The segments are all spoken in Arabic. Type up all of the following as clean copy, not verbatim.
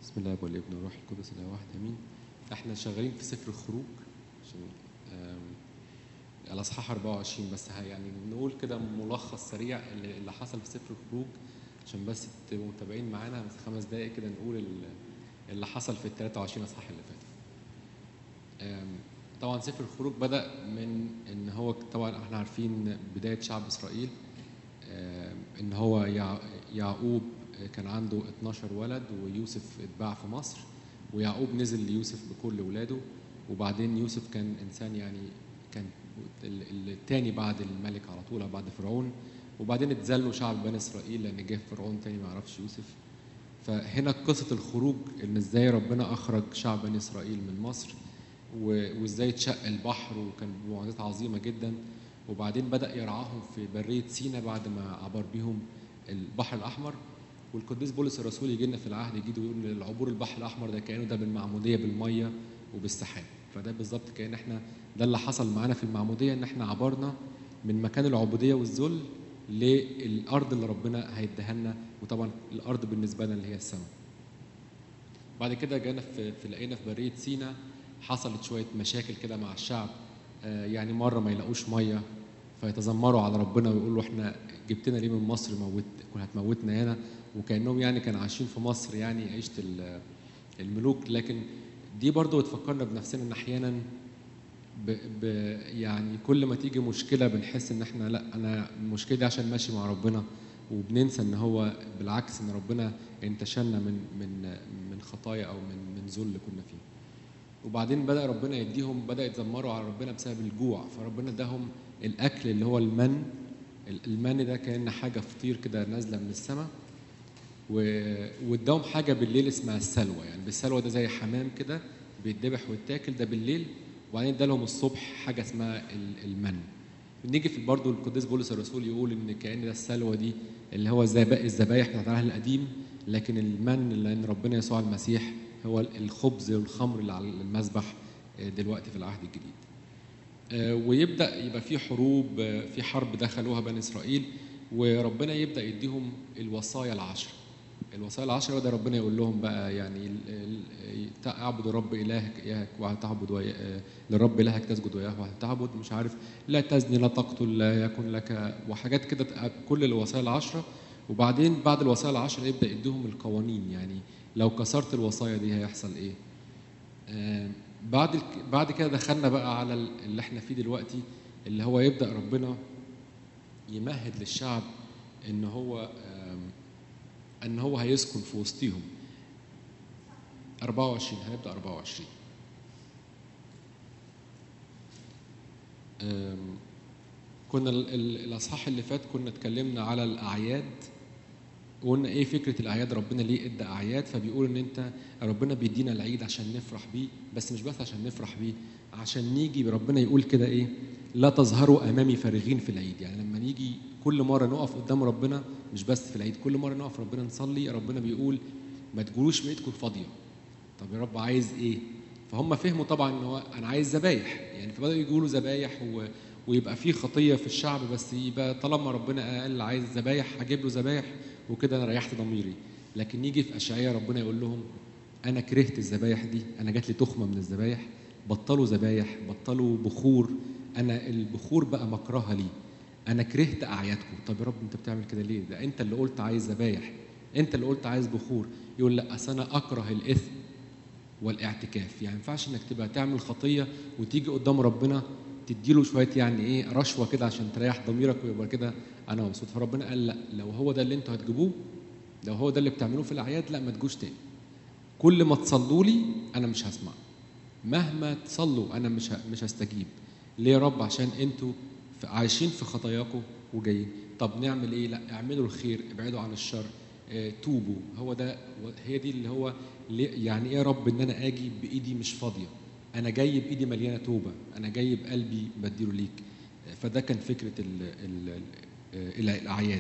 بسم الله والابن والروح القدس الاله واحد امين. احنا شغالين في سفر الخروج عشان الاصحاح 24 بس يعني نقول كده ملخص سريع اللي حصل في سفر الخروج عشان بس تبقوا متابعين معانا 5 دقائق كده نقول اللي حصل في ال 23 اصحاح اللي فاتوا. طبعا سفر الخروج بدأ من ان هو طبعا احنا عارفين بداية شعب اسرائيل، ان هو يعقوب كان عنده 12 ولد ويوسف اتباع في مصر، ويعقوب نزل ليوسف بكل ولاده، وبعدين يوسف كان انسان يعني كان الثاني بعد الملك على طول بعد فرعون، وبعدين اتذلوا شعب بني اسرائيل لان جه فرعون تاني ما يعرفش يوسف. فهنا قصة الخروج ان ازاي ربنا اخرج شعب بني اسرائيل من مصر وازاي اتشق البحر وكان بمعجزات عظيمة جدا، وبعدين بدأ يرعاهم في برية سينا بعد ما عبر بيهم البحر الأحمر. والقديس بولس الرسول يجي لنا في العهد الجديد ويقول ان العبور البحر الأحمر ده كأنه ده بالمعمودية بالمية وبالسحاب، فده بالظبط كأن احنا ده اللي حصل معانا في المعمودية، ان احنا عبرنا من مكان العبودية والذل للأرض اللي ربنا هيديها لنا، وطبعا الأرض بالنسبة لنا اللي هي السماء. بعد كده جانا لقينا في برية سينا حصلت شوية مشاكل كده مع الشعب، يعني مرة ما يلاقوش مية فيتذمروا على ربنا ويقولوا احنا جبتنا ليه من مصر هتموتنا هنا، وكأنهم يعني كانوا عايشين في مصر يعني عيشة الملوك. لكن دي برضو بتفكرنا بنفسنا ان احيانا يعني كل ما تيجي مشكلة بنحس ان احنا لا انا المشكلة دي عشان ماشي مع ربنا، وبننسى ان هو بالعكس ان ربنا انتشلنا من خطايا او من ذل كنا فيه. وبعدين بدأ ربنا بدأ يتذمروا على ربنا بسبب الجوع، فربنا اداهم الاكل اللي هو المن ده كان حاجه فطير كده نازله من السماء، واداهم حاجه بالليل اسمها السلوى، يعني بالسلوى ده زي حمام كده بيتذبح ويتاكل ده بالليل، وبعدين ادالهم الصبح حاجه اسمها المن. نيجي في برضه القديس بولس الرسول يقول ان كأن ده السلوى دي اللي هو الذبايح بتاعت العهد القديم، لكن المن لان ربنا يسوع المسيح هو الخبز والخمر اللي على المذبح دلوقتي في العهد الجديد. ويبدأ يبقى في حروب، في حرب دخلوها بني إسرائيل، وربنا يبدأ يديهم الوصايا العشر. الوصايا العشر ده ربنا يقول لهم بقى يعني اعبدوا رب إلهك وهتعبد للرب إلهك تسجد وياه وهتعبد مش عارف لا تزني لا تقتل لا يكن لك وحاجات كده كل الوصايا العشرة. وبعدين بعد الوصايا العشرة يبدأ يديهم القوانين، يعني لو كسرت الوصايا دي هيحصل إيه. بعد كده دخلنا بقى على اللي احنا فيه دلوقتي، اللي هو يبدأ ربنا يمهد للشعب ان هو هيسكن في وسطهم. 24 هنبدأ 24. كنا الاصحاح اللي فات كنا اتكلمنا على الاعياد، وقلنا ايه فكره الاعياد، ربنا ليه ادى اعياد، فبيقول ان انت ربنا بيدينا العيد عشان نفرح بيه، بس مش بس عشان نفرح بيه، عشان نيجي ربنا يقول كده ايه لا تظهروا امامي فارغين في العيد. يعني لما نيجي كل مره نقف قدام ربنا مش بس في العيد، كل مره نقف ربنا نصلي ربنا بيقول ما تقولوش بقيتكم فاضيه. طب يا رب عايز ايه؟ فهم فهموا طبعا ان هو انا عايز ذبايح، يعني فبداوا يقولوا ذبايح ويبقى في خطيه في الشعب، بس يبقى طالما ربنا قال عايز ذبايح هجيب له ذبايح وكده انا ريحت ضميري. لكن يجي في اشعياء ربنا يقول لهم انا كرهت الذبايح دي، انا جات لي تخمه من الذبايح، بطلوا ذبايح بطلوا بخور، انا البخور بقى مكرهه لي، انا كرهت اعيادكم. طب يا رب انت بتعمل كده ليه؟ ده انت اللي قلت عايز ذبايح، انت اللي قلت عايز بخور. يقول لا اصل انا اكره الاثم والاعتكاف. يعني ما ينفعش انك تبقى تعمل خطيه وتيجي قدام ربنا تديله شويه يعني ايه رشوه كده عشان تريح ضميرك ويبقى كده انا مبسوط. فربنا قال لا، لو هو ده اللي انتوا هتجيبوه، لو هو ده اللي بتعملوه في الاعياد، لا ما تجوش تاني. كل ما تصلوا لي انا مش هسمع، مهما تصلوا انا مش هستجيب. ليه يا رب؟ عشان انتوا عايشين في خطاياكم وجايين. طب نعمل ايه؟ لا اعملوا الخير ابعدوا عن الشر، توبوا. هو ده، هي دي اللي هو يعني ايه يا رب ان انا اجي بايدي مش فاضيه، انا جاي بايدي مليانه توبه، انا جاي بقلبي بديله ليك. فده كان فكره الاعياد.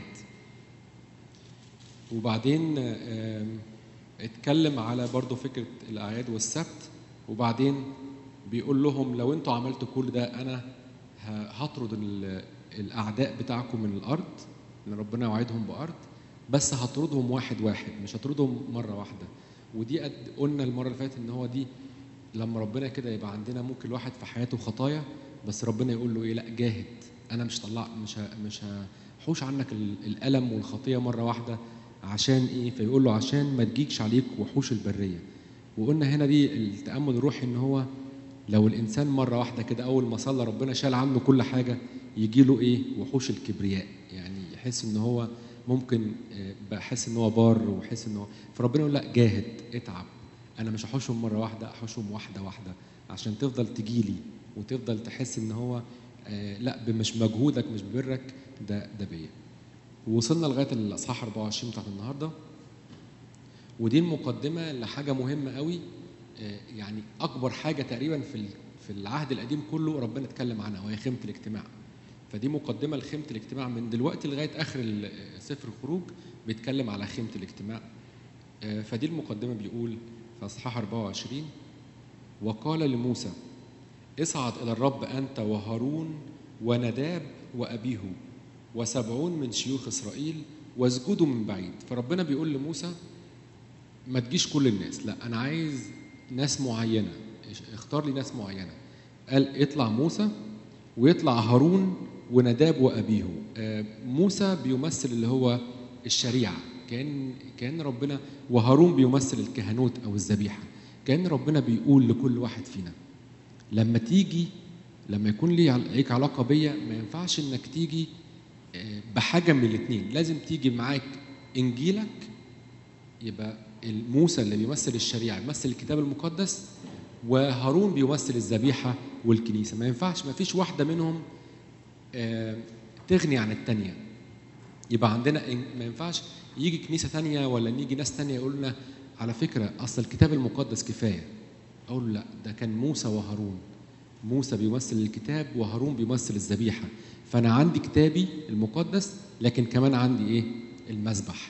وبعدين اتكلم على برضو فكره الاعياد والسبت، وبعدين بيقول لهم لو انتوا عملتوا كل ده انا هطرد الاعداء بتاعكم من الارض، ان ربنا وعدهم بارض، بس هطردهم واحد واحد مش هطردهم مره واحده. ودي قلنا المره اللي فاتت ان هو دي لما ربنا كده يبقى عندنا ممكن الواحد في حياته خطايا، بس ربنا يقول له ايه؟ لا جاهد، انا مش هحوش عنك الالم والخطيه مره واحده. عشان ايه؟ فيقول له عشان ما تجيكش عليك وحوش البريه. وقلنا هنا دي التامل الروحي ان هو لو الانسان مره واحده كده اول ما صلى ربنا شال عنه كل حاجه، يجي له ايه؟ وحوش الكبرياء، يعني يحس ان هو ممكن بحس ان هو بار ويحس ان هو، فربنا يقول لا جاهد اتعب، انا مش هحوشهم مره واحده، احوشهم واحده واحده عشان تفضل تجيلي وتفضل تحس ان هو لا مش مجهودك مش ببرك، ده بيا. ووصلنا لغايه الاصحاح 24 بتاعت النهارده، ودي المقدمه لحاجه مهمه قوي. يعني اكبر حاجه تقريبا في العهد القديم كله ربنا اتكلم عنها وهي خيمه الاجتماع. فدي مقدمه لخيمه الاجتماع من دلوقتي لغايه اخر سفر الخروج بيتكلم على خيمه الاجتماع. فدي المقدمه بيقول في اصحاح 24: وقال لموسى اصعد الى الرب انت وهارون ونداب وابيه و70 من شيوخ اسرائيل واسجدوا من بعيد. فربنا بيقول لموسى ما تجيش كل الناس، لا انا عايز ناس معينه، اختار لي ناس معينه. قال اطلع موسى ويطلع هارون ونداب وابيه. موسى بيمثل اللي هو الشريعه، كان ربنا، وهارون بيمثل الكهنوت او الذبيحه. كان ربنا بيقول لكل واحد فينا لما يكون ليك علاقه بيا ما ينفعش انك تيجي بحاجه من الاثنين، لازم تيجي معاك انجيلك، يبقى موسى اللي بيمثل الشريعه بيمثل الكتاب المقدس، وهارون بيمثل الذبيحه والكنيسه. ما ينفعش، ما فيش واحده منهم تغني عن الثانيه. يبقى عندنا ما ينفعش يجي كنيسه ثانيه ولا نيجي ناس ثانيه يقول لنا على فكره اصل الكتاب المقدس كفايه. اقول لا، ده كان موسى وهارون، موسى بيمثل الكتاب وهارون بيمثل الذبيحه. فانا عندي كتابي المقدس لكن كمان عندي ايه؟ المذبح.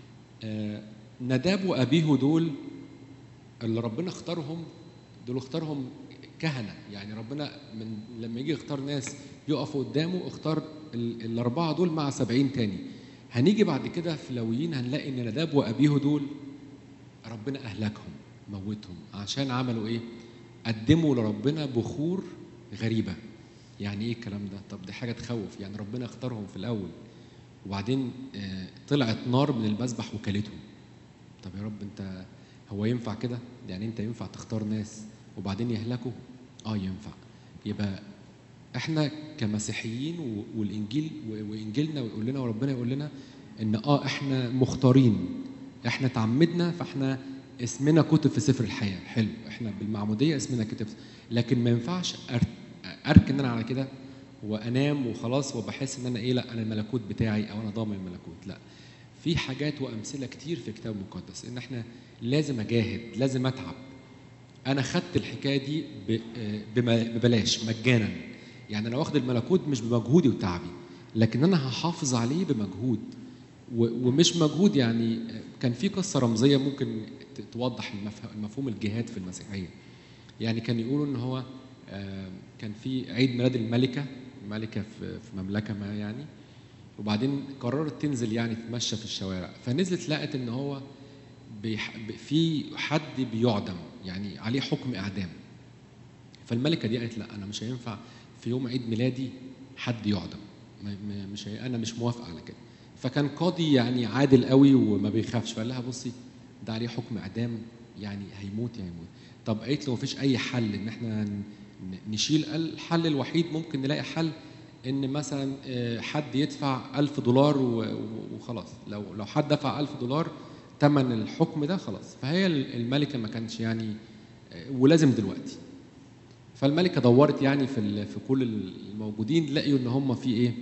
نداب وابيه دول اللي ربنا اختارهم، دول اختارهم كهنه. يعني ربنا من لما يجي يختار ناس يقفوا قدامه اختار الاربعه دول مع 70 تاني. هنيجي بعد كده في لاويين هنلاقي ان نداب وابيه دول ربنا اهلكهم موتهم عشان عملوا ايه؟ قدموا لربنا بخور غريبه. يعني ايه الكلام ده؟ طب دي حاجه تخوف. يعني ربنا اختارهم في الاول وبعدين طلعت نار من المذبح وكلتهم. طب يا رب انت هو ينفع كده؟ يعني انت ينفع تختار ناس وبعدين يهلكوا؟ ينفع. يبقى احنا كمسيحيين والانجيل وانجيلنا ويقول لنا وربنا يقول لنا ان احنا مختارين، احنا تعمدنا، فاحنا اسمنا كتب في سفر الحياه. حلو، احنا بالمعموديه اسمنا كتب، لكن ما ينفعش اركن انا على كده وانام وخلاص وبحس ان انا ايه، لا انا الملكوت بتاعي او انا ضامن الملكوت. لا، في حاجات وامثله كتير في الكتاب المقدس ان احنا لازم اجاهد، لازم اتعب. انا خدت الحكايه دي ببلاش مجانا. يعني انا واخد الملكوت مش بمجهودي وتعبي، لكن انا هحافظ عليه بمجهود ومش مجهود. يعني كان في قصه رمزيه ممكن توضح المفهوم الجهاد في المسيحيه. يعني كان يقولوا ان هو كان في عيد ميلاد الملكه في مملكه ما يعني، وبعدين قررت تنزل يعني تتمشى في الشوارع، فنزلت لقت ان هو في حد بيعدم، يعني عليه حكم اعدام. فالملكه دي قالت لا انا مش هينفع في يوم عيد ميلادي حد يعدم، انا مش موافقه على كده. فكان قاضي يعني عادل قوي وما بيخافش، فقال لها بصي ده عليه حكم اعدام، يعني هيموت. طب قالت له مفيش اي حل ان احنا نشيل؟ الحل الوحيد ممكن نلاقي حل ان مثلا حد يدفع $1000 وخلاص. لو حد دفع $1000 ثمن الحكم ده خلاص. فهي الملكه ما كانش يعني ولازم دلوقتي. فالملكه دورت يعني في كل الموجودين، لقيوا ان هم في ايه؟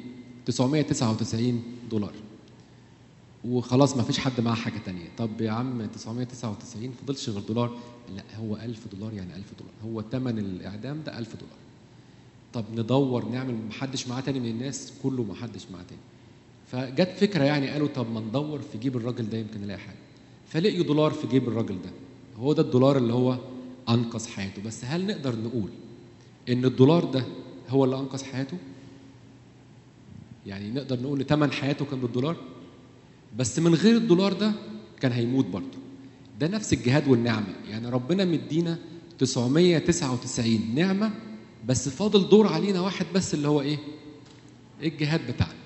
$999 وخلاص ما فيش حد معاه حاجه تانية. طب يا عم 999 فضلش غير دولار؟ لا هو $1000 يعني $1000، هو ثمن الاعدام ده $1000. طب ندور نعمل محدش معاه تاني من الناس، كله محدش معاه تاني. فجت فكره يعني قالوا طب ما ندور في جيب الراجل ده يمكن نلاقي حاجه. فلقيوا $1 في جيب الراجل ده، هو ده $1 اللي هو انقذ حياته. بس هل نقدر نقول ان $1 ده هو اللي انقذ حياته؟ يعني نقدر نقول ثمن حياته كان $1، بس من غير $1 ده كان هيموت برضه، ده نفس الجهاد والنعمة. يعني ربنا مدينا 999 نعمة، بس فاضل دور علينا واحد بس، اللي هو إيه؟ الجهاد بتاعنا.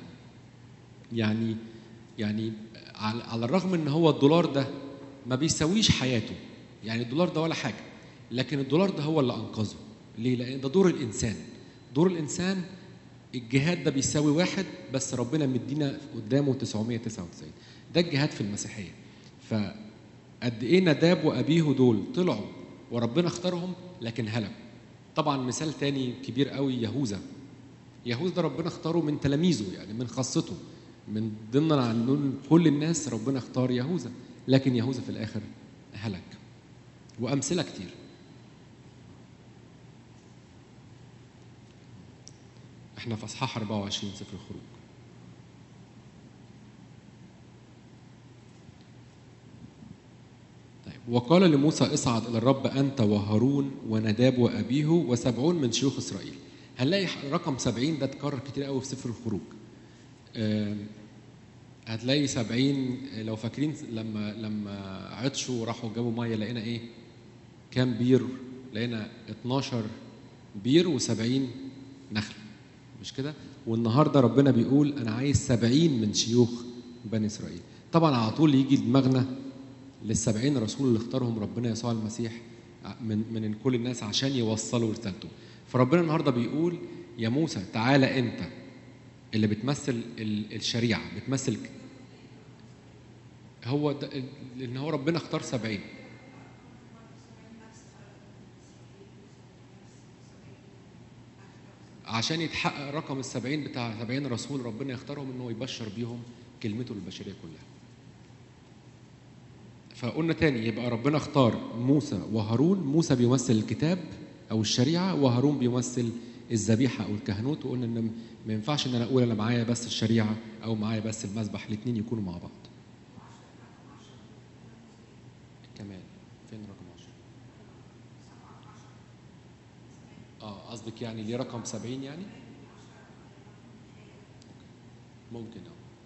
يعني على الرغم إن هو الدولار ده ما بيساويش حياته، يعني الدولار ده ولا حاجة، لكن الدولار ده هو اللي أنقذه. ليه؟ لأن ده دور الإنسان. دور الإنسان الجهاد ده بيساوي واحد بس، ربنا مدينا قدامه 999. ده الجهاد في المسيحية. فقد إيه نداب وأبيه دول طلعوا وربنا اختارهم لكن هلكوا. طبعا مثال تاني كبير قوي يهوذا. يهوذا ده ربنا اختاره من تلاميذه، يعني من خاصته، من ضمن عن كل الناس ربنا اختار يهوذا، لكن يهوذا في الآخر هلك. وأمثلة كتير. احنا في اصحاح 24 سفر الخروج. طيب، وقال لموسى اصعد الى الرب انت وهارون ونداب وابيه و70 من شيوخ اسرائيل. هنلاقي رقم 70 ده اتكرر كتير قوي في سفر الخروج. هتلاقي 70. لو فاكرين لما عطشوا وراحوا جابوا ميه، لقينا ايه؟ كام بير؟ لقينا 12 بير و70 نخل، مش كده؟ والنهارده ربنا بيقول انا عايز 70 من شيوخ بني اسرائيل. طبعا على طول يجي دماغنا لل70 رسول اللي اختارهم ربنا يسوع المسيح من كل الناس عشان يوصلوا رسالته. فربنا النهارده بيقول يا موسى تعالى انت اللي بتمثل الشريعه، بتمثل هو ده، لان هو ربنا اختار 70 عشان يتحقق رقم 70 بتاع 70 رسول ربنا يختارهم انه يبشر بيهم كلمته للبشريه كلها. فقلنا تاني، يبقى ربنا اختار موسى وهارون. موسى بيمثل الكتاب او الشريعه، وهارون بيمثل الذبيحه او الكهنوت. وقلنا ان ما ينفعش ان انا اقول انا معايا بس الشريعه او معايا بس المذبح، الاثنين يكونوا مع بعض. كمان فين رقم 10؟ قصدك يعني ليه رقم 70 يعني؟ ممكن.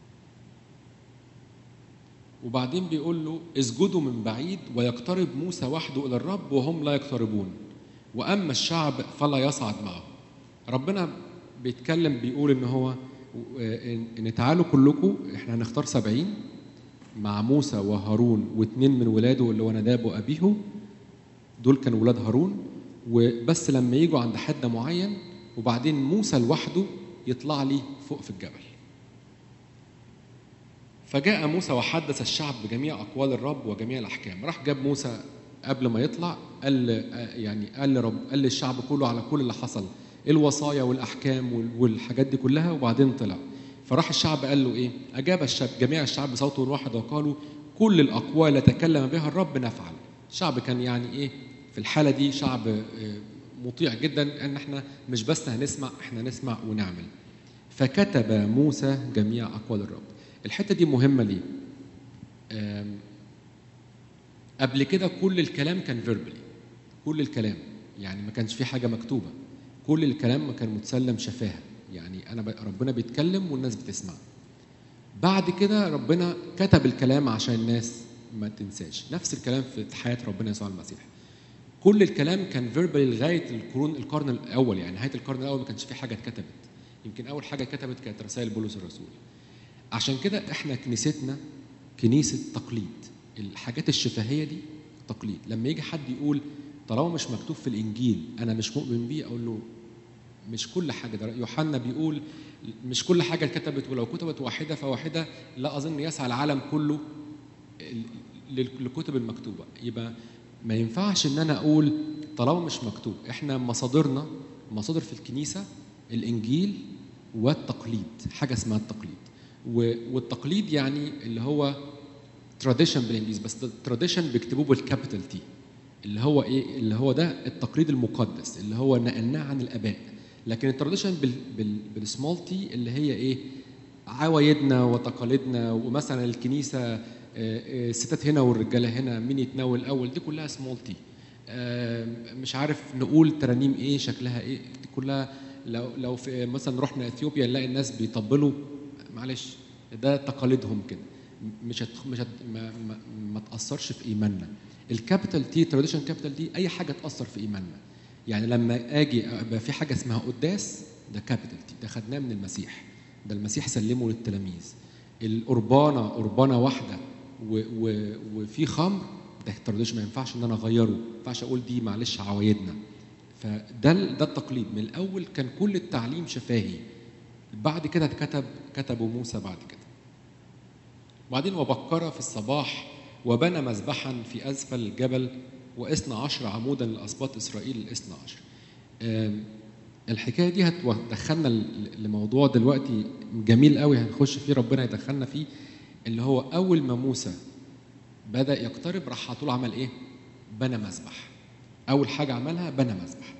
وبعدين بيقول له اسجدوا من بعيد ويقترب موسى وحده إلى الرب وهم لا يقتربون، وأما الشعب فلا يصعد معه. ربنا بيتكلم بيقول إن هو إن تعالوا كلكم، إحنا هنختار 70 مع موسى وهارون واثنين من ولاده اللي هو نداب وأبيه، دول كانوا ولاد هارون. وبس لما يجوا عند حد معين، وبعدين موسى لوحده يطلع لي فوق في الجبل. فجاء موسى وحدث الشعب بجميع أقوال الرب وجميع الأحكام. راح جاب موسى قبل ما يطلع، قال للشعب كله على كل اللي حصل، الوصايا والأحكام والحاجات دي كلها، وبعدين طلع. فراح الشعب قال له إيه؟ أجاب جميع الشعب بصوت واحد وقالوا كل الأقوال التي تكلم بها الرب نفعل. الشعب كان يعني إيه في الحالة دي؟ شعب مطيع جدا، أن احنا مش بس هنسمع، احنا نسمع ونعمل. فكتب موسى جميع أقوال الرب. الحتة دي مهمة ليه؟ قبل كده كل الكلام كان فيربلي، كل الكلام يعني ما كانش في حاجة مكتوبة، كل الكلام كان متسلم شفاهة، يعني ربنا بيتكلم والناس بتسمع. بعد كده ربنا كتب الكلام عشان الناس ما تنساش. نفس الكلام في حياة ربنا يسوع المسيح، كل الكلام كان فيربلي لغاية القرن الأول. يعني نهاية القرن الأول ما كانش في حاجة اتكتبت. يمكن أول حاجة كتبت كانت رسائل بولس الرسول. عشان كده احنا كنيستنا كنيسة تقليد. الحاجات الشفهية دي تقليد. لما يجي حد يقول طالما مش مكتوب في الإنجيل أنا مش مؤمن بيه، أقول له مش كل حاجة. ده يوحنا بيقول مش كل حاجة كتبت، ولو كتبت واحدة فواحدة لا أظن يسعى العالم كله للكتب المكتوبة. يبقى ما ينفعش إن أنا أقول طالما مش مكتوب. إحنا مصادرنا مصادر في الكنيسة الإنجيل والتقليد، حاجة اسمها التقليد. والتقليد يعني اللي هو تراديشن بالانجليزي، بس تراديشن بيكتبوه بالكابيتال تي، اللي هو ايه؟ اللي هو ده التقليد المقدس اللي هو نقلناه عن الاباء. لكن التراديشن بالسمول تي اللي هي ايه؟ عوايدنا وتقاليدنا. ومثلا الكنيسه الستات هنا والرجاله هنا، مين يتناول الاول، دي كلها سمول تي. مش عارف نقول ترانيم ايه شكلها ايه، دي كلها. لو في مثلا رحنا اثيوبيا نلاقي الناس بيطبلوا، معلش ده تقاليدهم كده. مش هت ما تاثرش في ايماننا. الكابيتال تي تراديشن كابيتال تي اي حاجه تاثر في ايماننا. يعني لما اجي يبقى في حاجه اسمها قداس، ده كابيتال تي، ده خدناه من المسيح، ده المسيح سلمه للتلاميذ. قربانه واحده وفي خمر، ده تراديشن ما ينفعش ان انا اغيره، ما ينفعش اقول دي معلش عوايدنا. فده التقليد من الاول، كان كل التعليم شفاهي. بعد كده كتبوا موسى بعد كده. وبعدين وبكر في الصباح وبنى مذبحا في اسفل الجبل و12 عمودا لاسباط اسرائيل ال12. الحكايه دي هتدخلنا لموضوع دلوقتي جميل قوي هنخش فيه، ربنا يدخلنا فيه، اللي هو اول ما موسى بدا يقترب راح على طول عمل ايه؟ بنى مذبح. اول حاجه عملها بنى مذبح.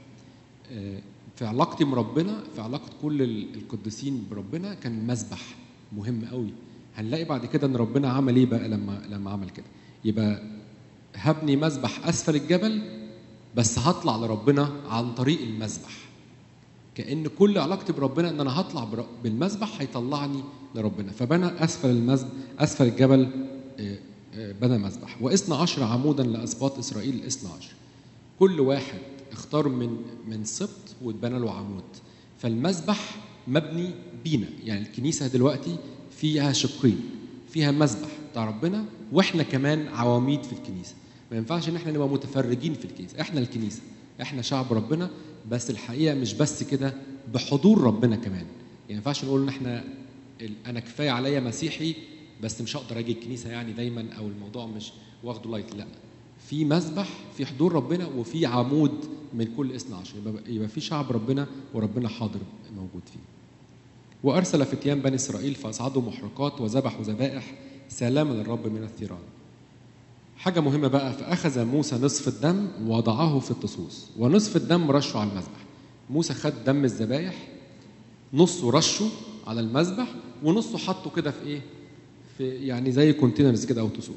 في علاقتي بربنا، في علاقه كل القديسين بربنا، كان مذبح مهم قوي. هنلاقي بعد كده ان ربنا عمل ايه بقى لما عمل كده. يبقى هبني مذبح اسفل الجبل، بس هطلع لربنا عن طريق المذبح. كأن كل علاقتي بربنا ان انا هطلع بالمذبح هيطلعني لربنا. فبنى اسفل الجبل بنى مذبح. و12 عمودا لاسباط اسرائيل 12. كل واحد اختار من سبط واتبنى له عمود. فالمذبح مبني بينا. يعني الكنيسه دلوقتي فيها شقين، فيها مذبح بتاع ربنا، واحنا كمان عواميد في الكنيسه. ما ينفعش ان احنا نبقى متفرجين في الكنيسه، احنا الكنيسه، احنا شعب ربنا. بس الحقيقه مش بس كده، بحضور ربنا كمان. يعني ما ينفعش نقول ان احنا انا كفايه عليا مسيحي بس مش هقدر اجي الكنيسه يعني دايما، او الموضوع مش واخده لايت. لا، في مذبح، في حضور ربنا، وفي عمود من كل 12. يبقى في شعب ربنا وربنا حاضر موجود فيه. وارسل فتيان بني اسرائيل فاصعدوا محرقات وذبحوا ذبائح سلاما للرب من الثيران. حاجه مهمه بقى، فاخذ موسى نصف الدم ووضعه في الطصوص، ونصف الدم رشه على المذبح. موسى خد دم الذبائح، نصه رشه على المذبح ونصه حطه كده في ايه، في يعني زي كونتينرز كده او طصوص.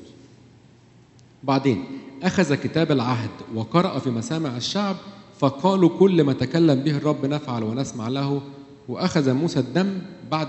بعدين اخذ كتاب العهد وقرأ في مسامع الشعب، فقالوا كل ما تكلم به الرب نفعل ونسمع له. واخذ موسى الدم بعد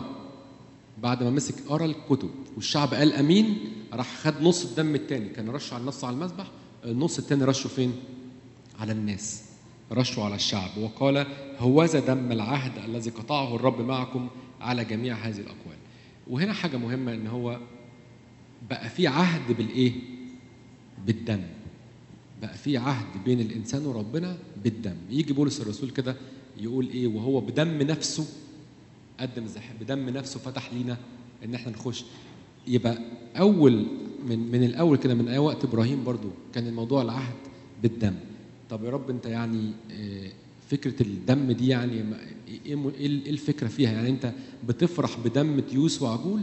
ما مسك قرا الكتب والشعب قال امين، راح خد نص الدم الثاني، كان رشه على النص على المذبح، النص الثاني رشه فين؟ على الناس، رشه على الشعب. وقال هوذا دم العهد الذي قطعه الرب معكم على جميع هذه الاقوال. وهنا حاجه مهمه، ان هو بقى في عهد بالايه؟ بالدم. بقى في عهد بين الانسان وربنا بالدم. يجي بولس الرسول كده يقول ايه؟ وهو بدم نفسه قدم الذبيحه، بدم نفسه فتح لينا ان احنا نخش. يبقى اول من الاول كده، من اي وقت ابراهيم برضو كان الموضوع العهد بالدم. طب يا رب انت يعني فكره الدم دي يعني ايه الفكره فيها؟ يعني انت بتفرح بدم تيوس وعجول؟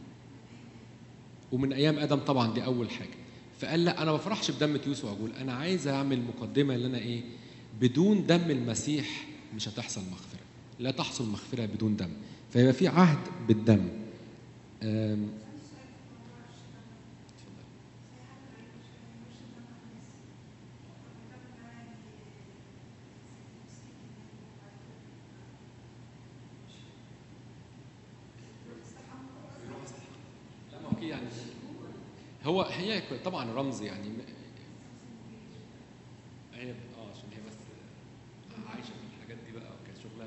ومن ايام ادم طبعا، دي اول حاجه. فقال لا، انا ما بفرحش بدم تيوس وعجول، انا عايز اعمل مقدمه اللي انا ايه، بدون دم المسيح مش هتحصل مغفره، لا تحصل مغفره بدون دم. فيبقى في عهد بالدم. يعني هي طبعا رمز يعني هي عشان هي بس عايشه في الحاجات دي بقى وكانت شغلها.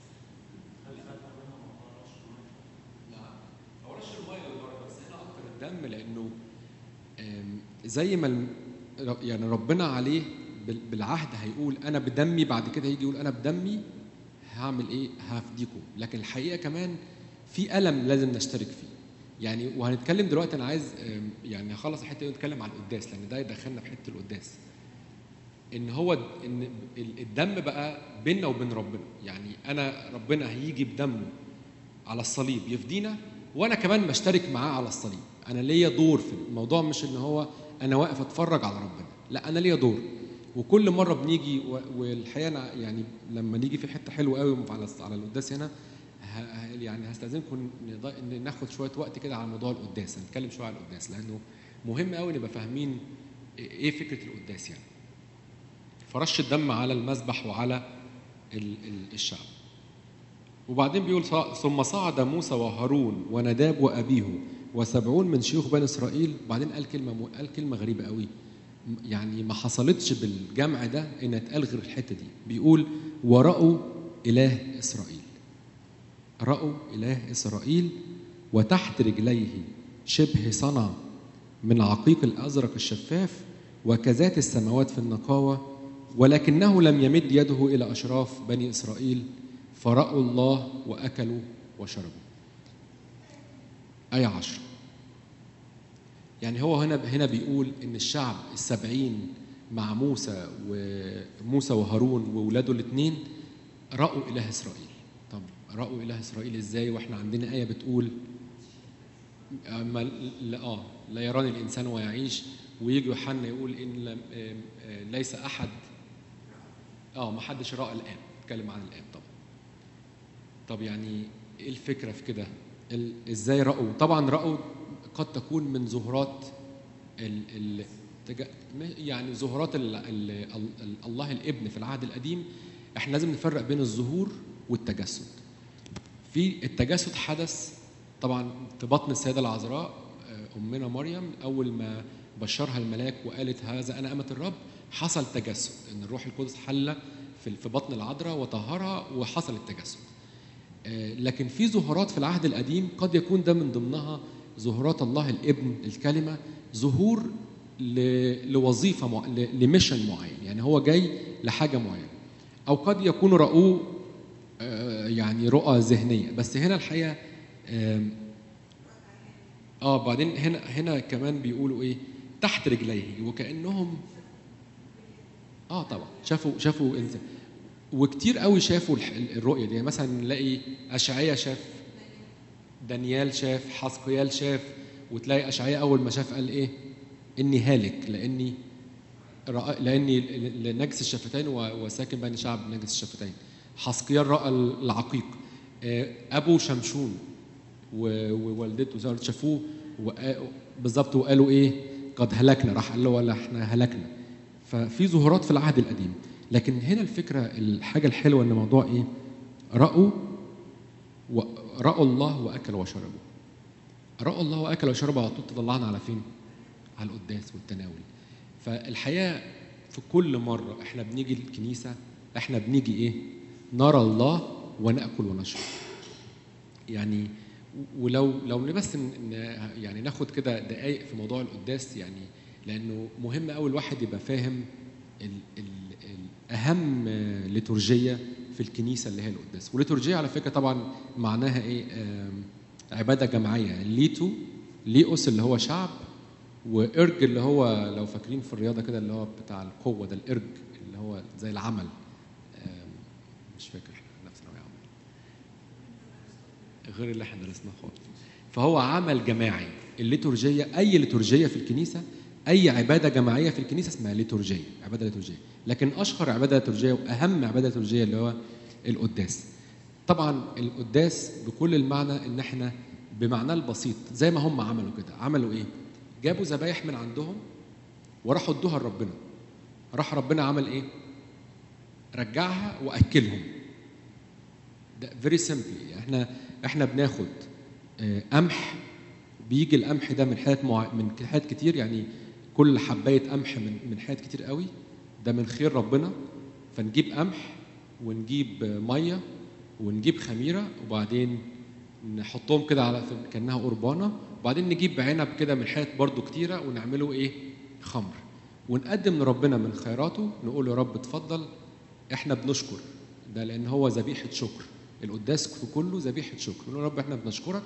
لا، هو رش الميه للبره، بس هنا اكتر الدم، لانه زي ما يعني ربنا عليه بالعهد هيقول انا بدمي، بعد كده هيجي يقول انا بدمي هعمل ايه؟ هفديكم. لكن الحقيقه كمان في ألم لازم نشترك فيه. يعني وهنتكلم دلوقتي، انا عايز يعني هخلص الحته دي ونتكلم عن القداس، لان ده يدخلنا في حته القداس. ان هو ان الدم بقى بيننا وبين ربنا. يعني انا ربنا هيجي بدمه على الصليب يفدينا، وانا كمان بشترك معاه على الصليب. انا ليا دور في الموضوع، مش ان هو انا واقف اتفرج على ربنا، لا، انا ليا دور. وكل مره بنيجي والحقيقه يعني لما نيجي في حته حلوه قوي على القداس هنا، يعني هستاذنكم ان ناخد شويه وقت كده على موضوع القداس، هنتكلم شويه على القداس، لانه مهم قوي نبقى فاهمين ايه فكره القداس يعني. فرش الدم على المذبح وعلى الشعب. وبعدين بيقول ثم صعد موسى وهارون ونداب وأبيه و70 من شيوخ بني إسرائيل. بعدين قال كلمة غريبة قوي، يعني ما حصلتش بالجمع ده إن اتقال غير الحتة دي. بيقول ورأوا إله إسرائيل، رأوا إله إسرائيل وتحت رجليه شبه صنع من عقيق الأزرق الشفاف وكذات السماوات في النقاوة، ولكنه لم يمد يده إلى أشراف بني إسرائيل فرأوا الله وأكلوا وشربوا. آية 10. يعني هو هنا بيقول إن الشعب 70 مع موسى وهارون وولاده الاثنين رأوا إله إسرائيل. طب رأوا إله إسرائيل إزاي وإحنا عندنا آية بتقول لا يراني الإنسان ويعيش، ويجي يوحنا يقول إن ليس أحد ما حدش رأى الآب، اتكلم عن الآب. طب يعني إيه الفكرة في كده؟ إزاي رأوا؟ طبعا رأوا قد تكون من ظهورات يعني ظهورات الله الابن في العهد القديم. احنا لازم نفرق بين الظهور والتجسد. في التجسد حدث طبعا في بطن السيدة العذراء أمنا مريم، أول ما بشرها الملاك وقالت هذا أنا أمة الرب، حصل تجسد، إن الروح القدس حل في بطن العذراء وطهرها وحصل التجسد. لكن في ظهورات في العهد القديم قد يكون ده من ضمنها ظهورات الله الابن الكلمة، ظهور لوظيفة لميشن معين، يعني هو جاي لحاجة معينة، أو قد يكون رأوه يعني رؤى ذهنية. بس هنا الحقيقة بعدين هنا كمان بيقولوا ايه تحت رجليه، وكأنهم طبعا شافوا انت، وكتير قوي شافوا الرؤية دي. يعني مثلا نلاقي أشعياء شاف، دانيال شاف، حزقيال شاف، وتلاقي أشعياء أول ما شاف قال إيه؟ إني هالك لأني نجس الشفتين وساكن بين شعب نجس الشفتين. حزقيال رأى العقيق. أبو شمشون ووالدته شافوه بالظبط وقالوا إيه؟ قد هلكنا. راح قال له ولا إحنا هلكنا. ففي ظهورات في العهد القديم. لكن هنا الفكرة الحاجة الحلوة إن موضوع إيه؟ رأوا الله وأكلوا وشربوا. رأوا الله وأكلوا وشربوا على طول تطلعنا على فين؟ على القداس والتناول. فالحقيقة في كل مرة إحنا بنيجي الكنيسة إحنا بنيجي إيه؟ نرى الله ونأكل ونشرب. يعني ولو بس يعني ناخد كده دقايق في موضوع القداس، يعني لأنه مهم أوي الواحد يبقى فاهم أهم ليتورجية في الكنيسة اللي هي القداس. وليتورجية على فكرة طبعا معناها إيه؟ عبادة جماعية. ليئوس اللي هو شعب، وإرج اللي هو لو فاكرين في الرياضة كده اللي هو بتاع القوة ده، الإرج اللي هو زي العمل. مش فاكر نفس نوع عمل غير اللي احنا درسناه خالص. فهو عمل جماعي. الليتورجية أي ليتورجية في الكنيسة، أي عبادة جماعية في الكنيسة اسمها ليتورجية، عبادة ليتورجية. لكن أشهر عبادة ليتورجية وأهم عبادة ليتورجية اللي هو القداس. طبعا القداس بكل المعنى إن احنا بمعناه البسيط زي ما هم عملوا كده. عملوا إيه؟ جابوا ذبايح من عندهم وراحوا ادوها لربنا. راح ربنا عمل إيه؟ رجعها وأكلهم. ده very simply. احنا بناخد قمح، بيجي القمح ده من حاجات كتير، يعني كل حبايه قمح من حاجات كتير قوي، ده من خير ربنا. فنجيب قمح ونجيب ميه ونجيب خميره وبعدين نحطهم كده على كانها قربانه، وبعدين نجيب عنب كده من حاجات برضو كتيره ونعمله ايه؟ خمر، ونقدم لربنا من خيراته. نقول له يا رب اتفضل. احنا بنشكر ده لان هو ذبيحه شكر. القداس في كله ذبيحه شكر. نقول يا رب احنا بنشكرك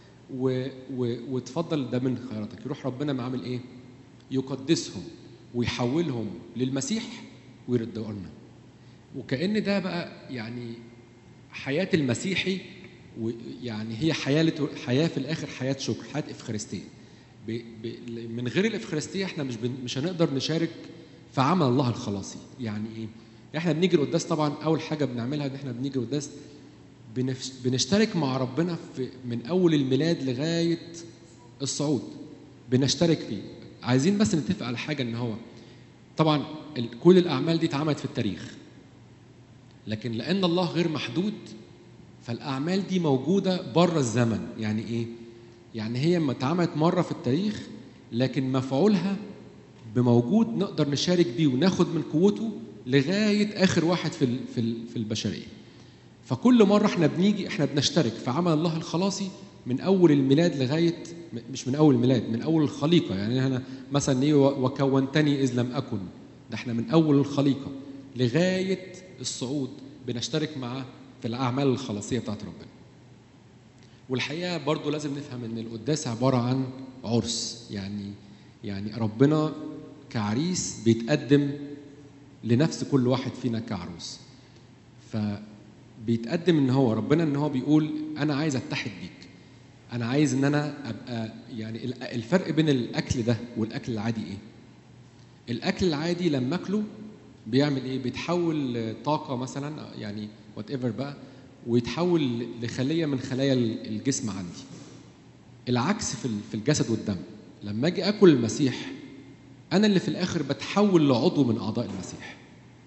وتفضل ده من خيراتك. يروح ربنا معامل ايه؟ يقدسهم ويحولهم للمسيح ويردوا لنا. وكأن ده بقى يعني حياة المسيحي، ويعني هي حياة في الآخر حياة شكر، حياة إفخارستية. من غير الإفخارستية احنا مش هنقدر نشارك في عمل الله الخلاصي. يعني ايه؟ احنا بنيجي القداس طبعا أول حاجة بنعملها ان احنا بنيجي القداس بنشترك مع ربنا من أول الميلاد لغاية الصعود، بنشترك فيه. عايزين بس نتفق على حاجة، إن هو طبعا كل الأعمال دي اتعملت في التاريخ، لكن لأن الله غير محدود فالأعمال دي موجودة بره الزمن. يعني إيه؟ يعني هي ما اتعملت مرة في التاريخ، لكن مفعولها بموجود نقدر نشارك بيه وناخد من قوته لغاية آخر واحد في البشرية. فكل مرة احنا بنيجي احنا بنشترك في عمل الله الخلاصي من أول الميلاد لغاية، مش من أول الميلاد، من أول الخليقة. يعني أنا مثلا إيه وكونتني إذ لم أكن، ده احنا من أول الخليقة لغاية الصعود بنشترك معاه في الأعمال الخلاصية بتاعت ربنا. والحقيقة برضو لازم نفهم إن القداس عبارة عن عرس، يعني ربنا كعريس بيتقدم لنفس كل واحد فينا كعروس. فبيتقدم إن هو ربنا إن هو بيقول أنا عايز أتحد بيك، أنا عايز إن أنا أبقى. يعني الفرق بين الأكل ده والأكل العادي إيه؟ الأكل العادي لما أكله بيعمل إيه؟ بيتحول طاقة مثلا، يعني وات ايفر بقى، ويتحول لخلية من خلايا الجسم عندي. العكس في الجسد والدم، لما أجي أكل المسيح أنا اللي في الآخر بتحول لعضو من أعضاء المسيح.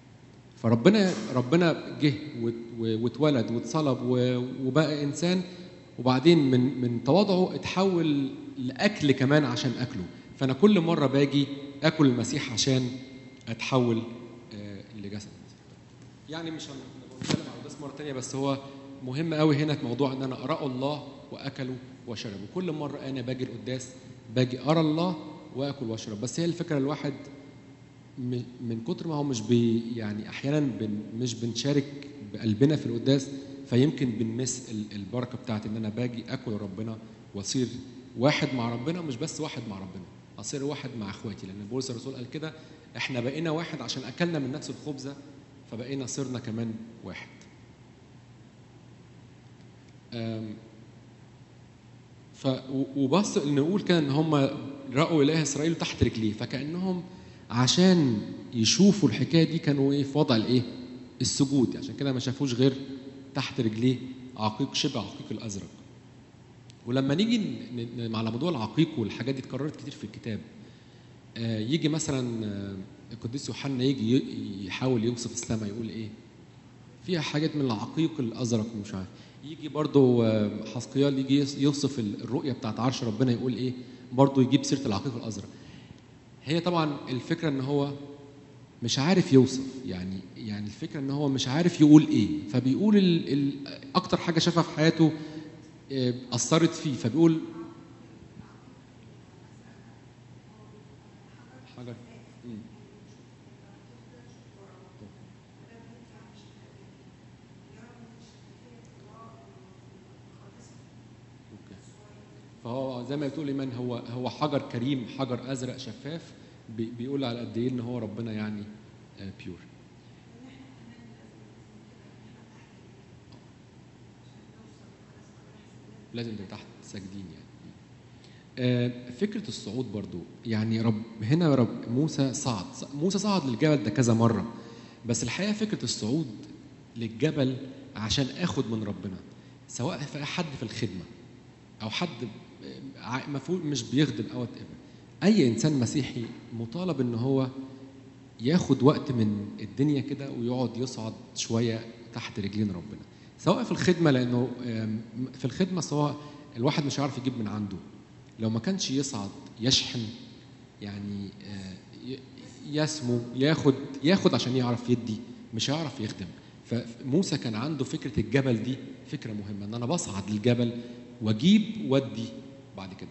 فربنا جه واتولد واتصلب وبقى إنسان، وبعدين من تواضعه اتحول لأكل كمان عشان أكله. فأنا كل مرة باجي أكل المسيح عشان أتحول لجسد المسيح. يعني مش هنتكلم عن القداس مرة تانية، بس هو مهم قوي هنا في موضوع إن أنا أرى الله وأكله وشربه. كل مرة أنا باجي القداس باجي أرى الله وأكل وأشرب. بس هي الفكرة الواحد من كتر ما هو مش يعني أحيانا مش بنشارك بقلبنا في القداس، فيمكن بنمس البركة بتاعت إن أنا باجي أكل ربنا وأصير واحد مع ربنا. مش بس واحد مع ربنا، أصير واحد مع إخواتي، لأن بولس الرسول قال كده إحنا بقينا واحد عشان أكلنا من نفس الخبزة، فبقينا صرنا كمان واحد. وبص نقول كده ان هم رأوا إله إسرائيل تحت رجليه، فكأنهم عشان يشوفوا الحكايه دي كانوا ايه في وضع الايه السجود. عشان كده ما شافوش غير تحت رجليه عقيق شبه عقيق الازرق. ولما نيجي على موضوع العقيق والحاجات دي اتكررت كتير في الكتاب، يجي مثلا القديس يوحنا يجي يحاول يوصف السماء يقول ايه فيها حاجات من العقيق الازرق ومش عارف. يجي برضو حسقيال يجي يوصف الرؤيه بتاعت عرش ربنا يقول ايه، برضو يجيب سيره العقيق الازرق. هي طبعا الفكره ان هو مش عارف يوصف، يعني الفكره ان هو مش عارف يقول ايه، فبيقول اكتر حاجه شافها في حياته اثرت فيه، فبيقول حجر. فهو زي ما بتقول ايمان هو حجر كريم، حجر ازرق شفاف، بيقول على قد ايه ان هو ربنا يعني بيور. لازم تبقى تحت ساجدين يعني. فكره الصعود برضو، يعني هنا موسى صعد للجبل ده كذا مره، بس الحقيقه فكره الصعود للجبل عشان اخد من ربنا، سواء في حد في الخدمه او حد مفروض مش بيخدم او اي انسان مسيحي مطالب ان هو ياخد وقت من الدنيا كده ويقعد يصعد شويه تحت رجلين ربنا، سواء في الخدمه، لانه في الخدمه سواء الواحد مش عارف يجيب من عنده، لو ما كانش يصعد يشحن، يعني يسمو ياخد عشان يعرف يدي، مش هيعرف يخدم. فموسى كان عنده فكره الجبل دي فكره مهمه، ان انا بصعد للجبل واجيب ودي بعد كده.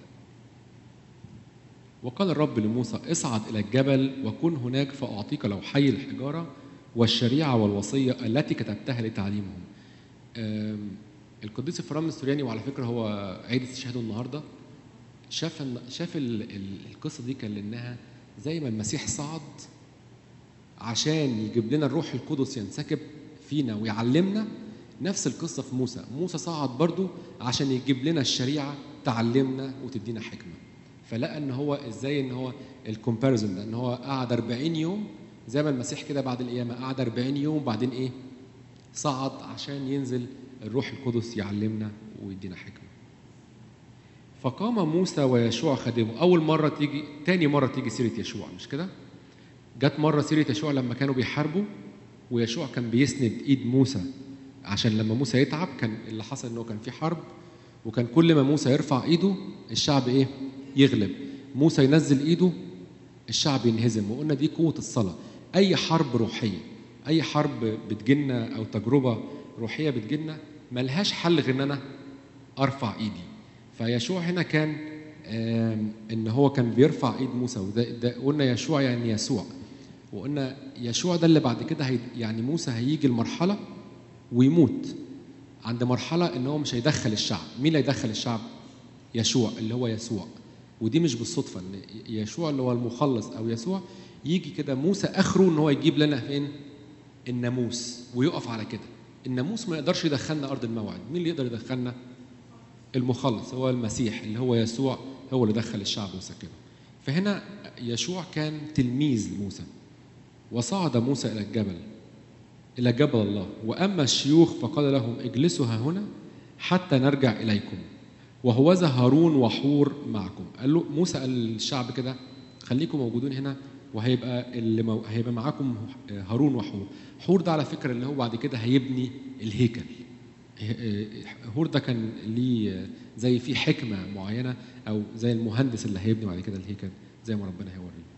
وقال الرب لموسى اصعد إلى الجبل وكن هناك فأعطيك لوحي الحجارة والشريعة والوصية التي كتبتها لتعليمهم. القديس إفرام السورياني، وعلى فكرة هو عيد استشهاده النهاردة، شاف القصة دي كان لأنها زي ما المسيح صعد عشان يجيب لنا الروح القدس ينسكب فينا ويعلمنا، نفس القصة في موسى صعد برضو عشان يجيب لنا الشريعة تعلمنا وتدينا حكمة. فلقى ان هو ازاي ان هو الكومباريزون ده، ان هو قعد 40 يوم زي ما المسيح كده بعد القيامه قعد 40 يوم، بعدين ايه صعد عشان ينزل الروح القدس يعلمنا ويدينا حكمه. فقام موسى ويشوع خادمه. اول مره تيجي، تاني مره تيجي سيره يشوع، مش كده؟ جت مره سيره يشوع لما كانوا بيحاربوا ويشوع كان بيسند ايد موسى، عشان لما موسى يتعب كان اللي حصل انه كان في حرب وكان كل ما موسى يرفع ايده الشعب ايه؟ يغلب. موسى ينزل ايده الشعب ينهزم. وقلنا دي قوة الصلاة. أي حرب روحية، أي حرب بتجيلنا أو تجربة روحية بتجيلنا ملهاش حل غير إن أنا أرفع إيدي. فيشوع هنا كان إن هو كان بيرفع إيد موسى، وده قلنا يشوع يعني يسوع. وقلنا يشوع ده اللي بعد كده يعني موسى هيجي المرحلة ويموت عند مرحلة إن هو مش هيدخل الشعب. مين اللي هيدخل الشعب؟ يشوع اللي هو يسوع. ودي مش بالصدفة إن يشوع اللي هو المخلص أو يسوع يجي كده. موسى آخره إن هو يجيب لنا فين؟ الناموس، ويقف على كده. الناموس ما يقدرش يدخلنا أرض الموعد. مين اللي يقدر يدخلنا؟ المخلص، هو المسيح اللي هو يسوع، هو اللي دخل الشعب وسكنه. فهنا يشوع كان تلميذ لموسى. وصعد موسى إلى جبل الله، وأما الشيوخ فقال لهم اجلسوا ها هنا حتى نرجع إليكم، وهوذا هارون وحور معكم. قال له موسى قال للشعب كده خليكم موجودين هنا، وهيبقى هيبقى معاكم هارون وحور. حور ده على فكرة اللي هو بعد كده هيبني الهيكل. هور ده كان ليه زي في حكمة معينة، أو زي المهندس اللي هيبني بعد كده الهيكل زي ما ربنا هيوريه.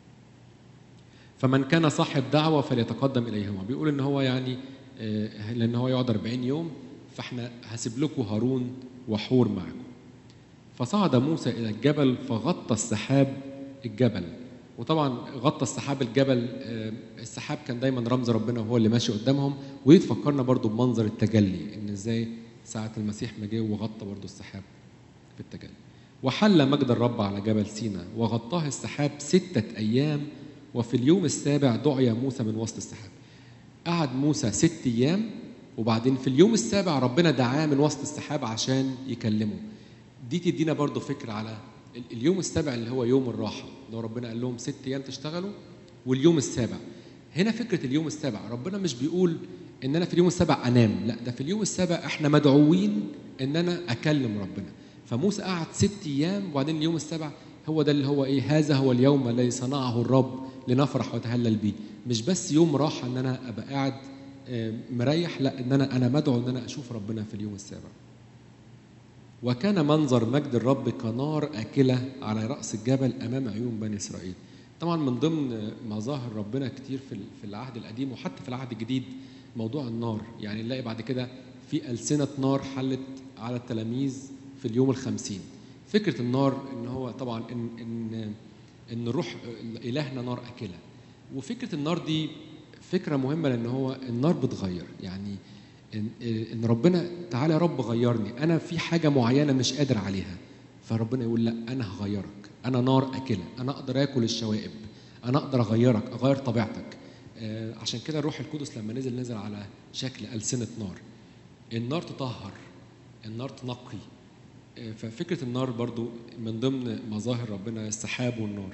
فمن كان صاحب دعوة فليتقدم إليهما. بيقول إن هو يعني لأن هو يقعد 40 يوم، فإحنا هسيب لكم هارون وحور معكم. فصعد موسى إلى الجبل فغطى السحاب الجبل. وطبعا غطى السحاب الجبل، السحاب كان دايما رمز ربنا وهو اللي ماشي قدامهم. ويتفكرنا برضو بمنظر التجلي، إن إزاي ساعة المسيح ما جه وغطى برضو السحاب في التجلي. وحل مجد الرب على جبل سينا وغطاه السحاب 6 أيام، وفي اليوم السابع دعي موسى من وسط السحاب. قعد موسى 6 أيام، وبعدين في اليوم السابع ربنا دعاه من وسط السحاب عشان يكلمه. دي تدينا برضو فكرة على اليوم السابع اللي هو يوم الراحة، لو ربنا قال لهم 6 أيام تشتغلوا واليوم السابع. هنا فكرة اليوم السابع، ربنا مش بيقول إن أنا في اليوم السابع أنام، لا، ده في اليوم السابع إحنا مدعوين إن أنا أكلم ربنا. فموسى قعد 6 أيام، وبعدين اليوم السابع هو ده اللي هو إيه؟ هذا هو اليوم الذي صنعه الرب لنفرح وتهلل به. مش بس يوم راحة إن أنا أبقى قاعد مريح، لا، إن أنا مدعو إن أنا أشوف ربنا في اليوم السابع. وكان منظر مجد الرب كنار آكلة على رأس الجبل أمام عيون بني إسرائيل. طبعا من ضمن مظاهر ربنا كتير في العهد القديم وحتى في العهد الجديد موضوع النار. يعني نلاقي بعد كده في ألسنة نار حلت على التلاميذ في اليوم 50. فكرة النار إن هو طبعا إن الروح إلهنا نار آكلة. وفكرة النار دي فكرة مهمة، لأن هو النار بتغير. يعني إن ربنا تعالى يا رب غيرني، أنا في حاجة معينة مش قادر عليها، فربنا يقول لا، أنا هغيرك، أنا نار أكلة، أنا أقدر أكل الشوائب، أنا أقدر أغيرك، أغير طبيعتك. عشان كده الروح القدس لما نزل على شكل ألسنة نار. النار تطهر، النار تنقي. ففكرة النار برضو من ضمن مظاهر ربنا، السحاب والنار.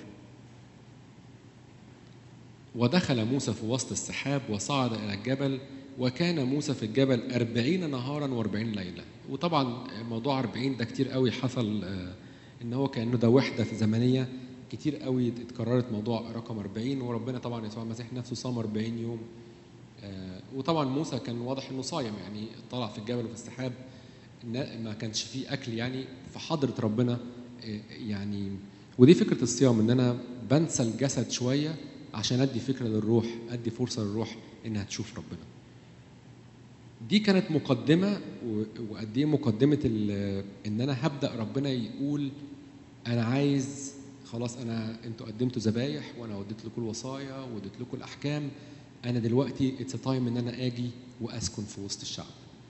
ودخل موسى في وسط السحاب وصعد إلى الجبل، وكان موسى في الجبل 40 نهارا و40 ليلة. وطبعا موضوع 40 ده كتير قوي حصل، إن هو كأنه ده وحدة في زمنية كتير قوي اتكررت موضوع رقم 40. وربنا طبعا يسوع المسيح نفسه صام 40 يوم. وطبعا موسى كان واضح إنه صايم، يعني طلع في الجبل وفي السحاب ما كانش فيه أكل، يعني في حضرة ربنا. يعني ودي فكرة الصيام، إن أنا بنسى الجسد شوية عشان أدي فكرة للروح، أدي فرصة للروح إنها تشوف ربنا. دي كانت مقدمة، وقد ايه مقدمة إن أنا هبدأ ربنا يقول أنا عايز خلاص، أنتوا قدمتوا ذبايح وأنا وديت لكم الوصايا ووديت لكم الأحكام، أنا دلوقتي اتس تايم إن أنا آجي وأسكن في وسط الشعب.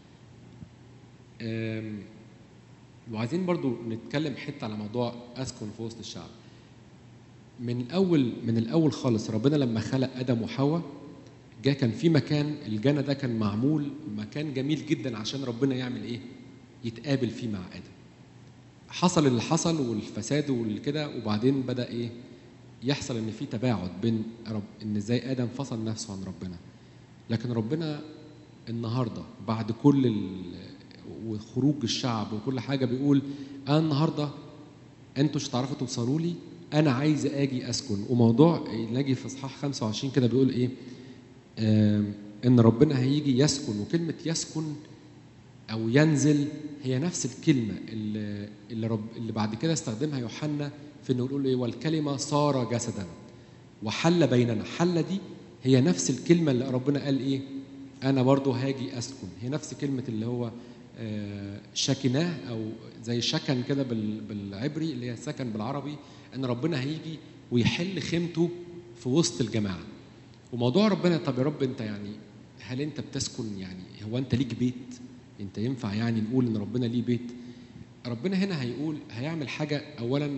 وعايزين برضو نتكلم حتة على موضوع أسكن في وسط الشعب. من الأول خالص ربنا لما خلق آدم وحواء كان في مكان، الجنة ده كان معمول مكان جميل جدا عشان ربنا يعمل إيه؟ يتقابل فيه مع آدم. حصل اللي حصل والفساد والكده، وبعدين بدأ إيه؟ يحصل إن في تباعد بين إن إزاي آدم فصل نفسه عن ربنا. لكن ربنا النهاردة بعد كل وخروج الشعب وكل حاجة بيقول أنا النهاردة أنتوا مش هتعرفوا توصلوا لي، أنا عايز آجي أسكن. وموضوع نجي في إصحاح 25 كده بيقول إيه؟ إن ربنا هيجي يسكن. وكلمة يسكن أو ينزل هي نفس الكلمة اللي بعد كده استخدمها يوحنا في إنه يقول إيه والكلمة صار جسدا وحل بيننا. حل دي هي نفس الكلمة اللي ربنا قال إيه أنا برضو هاجي أسكن. هي نفس كلمة اللي هو شكناه أو زي شكن كده بالعبري اللي هي سكن بالعربي، أن ربنا هيجي ويحل خيمته في وسط الجماعة. وموضوع ربنا طب يا رب أنت يعني هل أنت بتسكن يعني هو أنت ليك بيت؟ أنت ينفع يعني نقول إن ربنا ليه بيت؟ ربنا هنا هيقول هيعمل حاجة أولا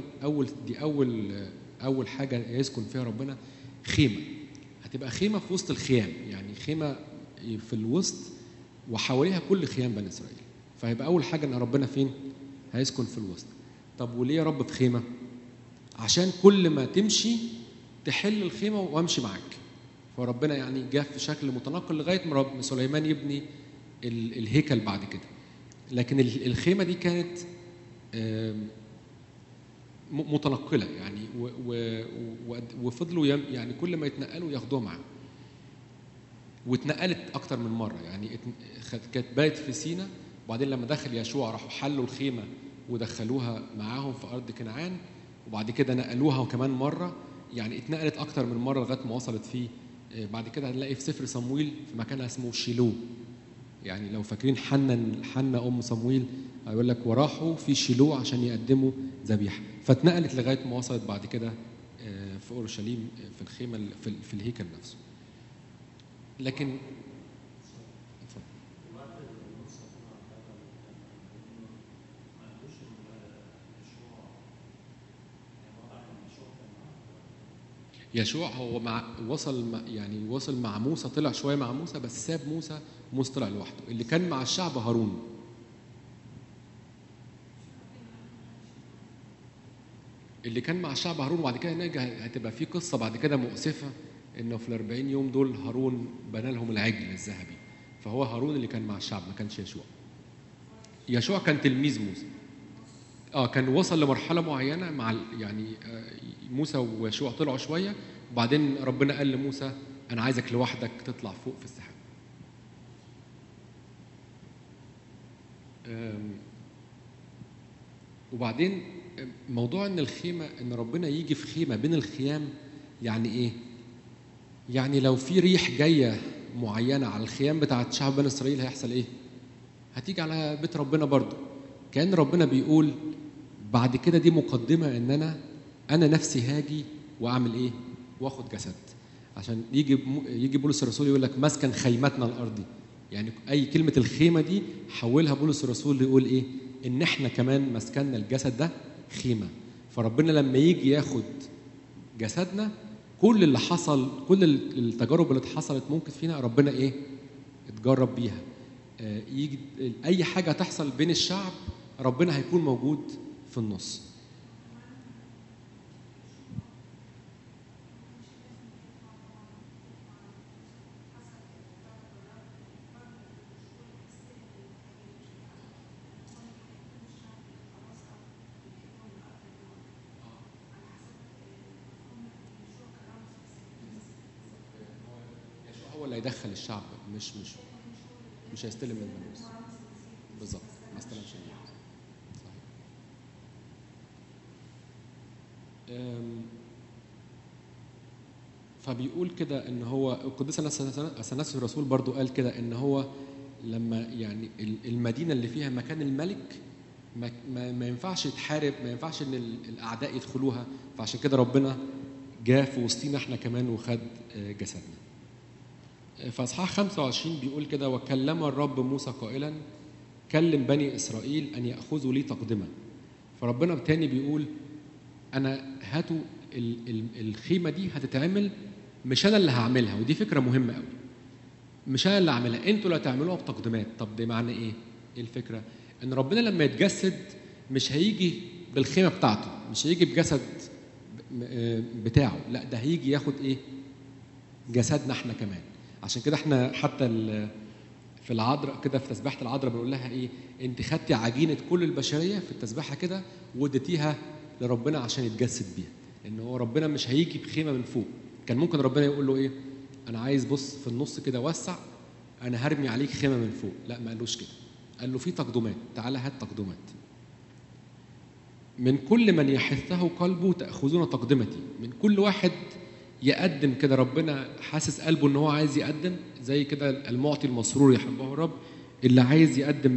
أول حاجة يسكن فيها ربنا خيمة. هتبقى خيمة في وسط الخيام، يعني خيمة في الوسط وحواليها كل خيام بني إسرائيل. فهيبقى أول حاجة إن ربنا فين؟ هيسكن في الوسط. طب وليه يا رب في خيمة؟ عشان كل ما تمشي تحل الخيمة وامشي معاك. فربنا يعني جاء في شكل متنقل لغاية ما رب سليمان يبني الهيكل بعد كده. لكن الخيمة دي كانت متنقلة يعني وفضلوا يعني كل ما يتنقلوا ياخدوها معاهم. واتنقلت أكتر من مرة، يعني كانت بقت في سينا، وبعدين لما دخل يشوع راحوا حلوا الخيمة ودخلوها معاهم في أرض كنعان، وبعد كده نقلوها وكمان مرة. يعني اتنقلت أكتر من مرة لغاية ما وصلت فيه. بعد كده هنلاقي في سفر صمويل في مكان اسمه شيلو. يعني لو فاكرين حنة أم صمويل هيقول لك وراحوا في شيلو عشان يقدموا ذبيحة. فاتنقلت لغاية ما وصلت بعد كده في أورشليم في الخيمة في الهيكل نفسه. لكن يشوع هو وصل مع موسى، طلع شويه مع موسى بس ساب موسى. موسى طلع لوحده. اللي كان مع الشعب هارون. وبعد كده هتبقى في قصه بعد كده مؤسفه انه في ال40 يوم دول هارون بنى لهم العجل الذهبي. فهو هارون اللي كان مع الشعب ما كانش يشوع. يشوع كان تلميذ موسى. كان وصل لمرحله معينه مع يعني موسى ويشوع طلعوا شويه، وبعدين ربنا قال لموسى انا عايزك لوحدك تطلع فوق في السحاب. وبعدين موضوع ان الخيمه ان ربنا يجي في خيمه بين الخيام يعني ايه؟ يعني لو في ريح جايه معينه على الخيام بتاعت شعب بني اسرائيل هيحصل ايه؟ هتيجي على بيت ربنا برضو. كأن ربنا بيقول بعد كده دي مقدمه ان انا نفسي هاجي واعمل ايه؟ واخد جسد. عشان يجي بولس الرسول يقول لك مسكن خيمتنا الارضي. يعني اي كلمه الخيمه دي حولها بولس الرسول يقول ايه؟ ان احنا كمان مسكننا الجسد ده خيمه. فربنا لما يجي ياخد جسدنا كل اللي حصل، كل التجارب اللي حصلت ممكن فينا ربنا ايه؟ اتجرب بيها. يجي اي حاجه تحصل بين الشعب ربنا هيكون موجود في النص. هو اللي هيدخل الشعب مش هيستلم من الناس. بالظبط ما استلمش الناس. فبيقول كده ان هو القديس اثناسيوس الرسول برضو قال كده ان هو لما يعني المدينه اللي فيها مكان الملك ما ينفعش يتحارب، ما ينفعش ان الاعداء يدخلوها. فعشان كده ربنا جاء في وسطينا احنا كمان وخد جسدنا. فاصحاح 25 بيقول كده وكلم الرب موسى قائلا كلم بني اسرائيل ان ياخذوا لي تقدمه. فربنا تاني بيقول انا هاتوا الخيمه دي هتتعمل، مش انا اللي هعملها. ودي فكره مهمه قوي. مش انا اللي هعملها، انتوا اللي هتعملوها بتقديمات. طب ده معنى ايه؟ ايه الفكره؟ ان ربنا لما يتجسد مش هيجي بالخيمه بتاعته، مش هيجي بجسد بتاعه، لا ده هيجي ياخد ايه؟ جسدنا احنا كمان. عشان كده احنا حتى في العذراء كده في تسبيحه العذراء بنقول لها ايه؟ انت خدتي عجينه كل البشريه في التسبيحه كده واديتيها لربنا عشان يتجسد بيها. لان هو ربنا مش هيجي بخيمه من فوق. كان ممكن ربنا يقول له ايه؟ انا عايز بص في النص كده وسع، انا هرمي عليك خيمه من فوق. لا ما قالوش كده. قال له في تقدمات، تعالى هات تقدمات. من كل من يحثه قلبه تأخذون تقدمتي. من كل واحد يقدم كده، ربنا حاسس قلبه ان هو عايز يقدم، زي كده المعطي المسرور يحبه الرب. اللي عايز يقدم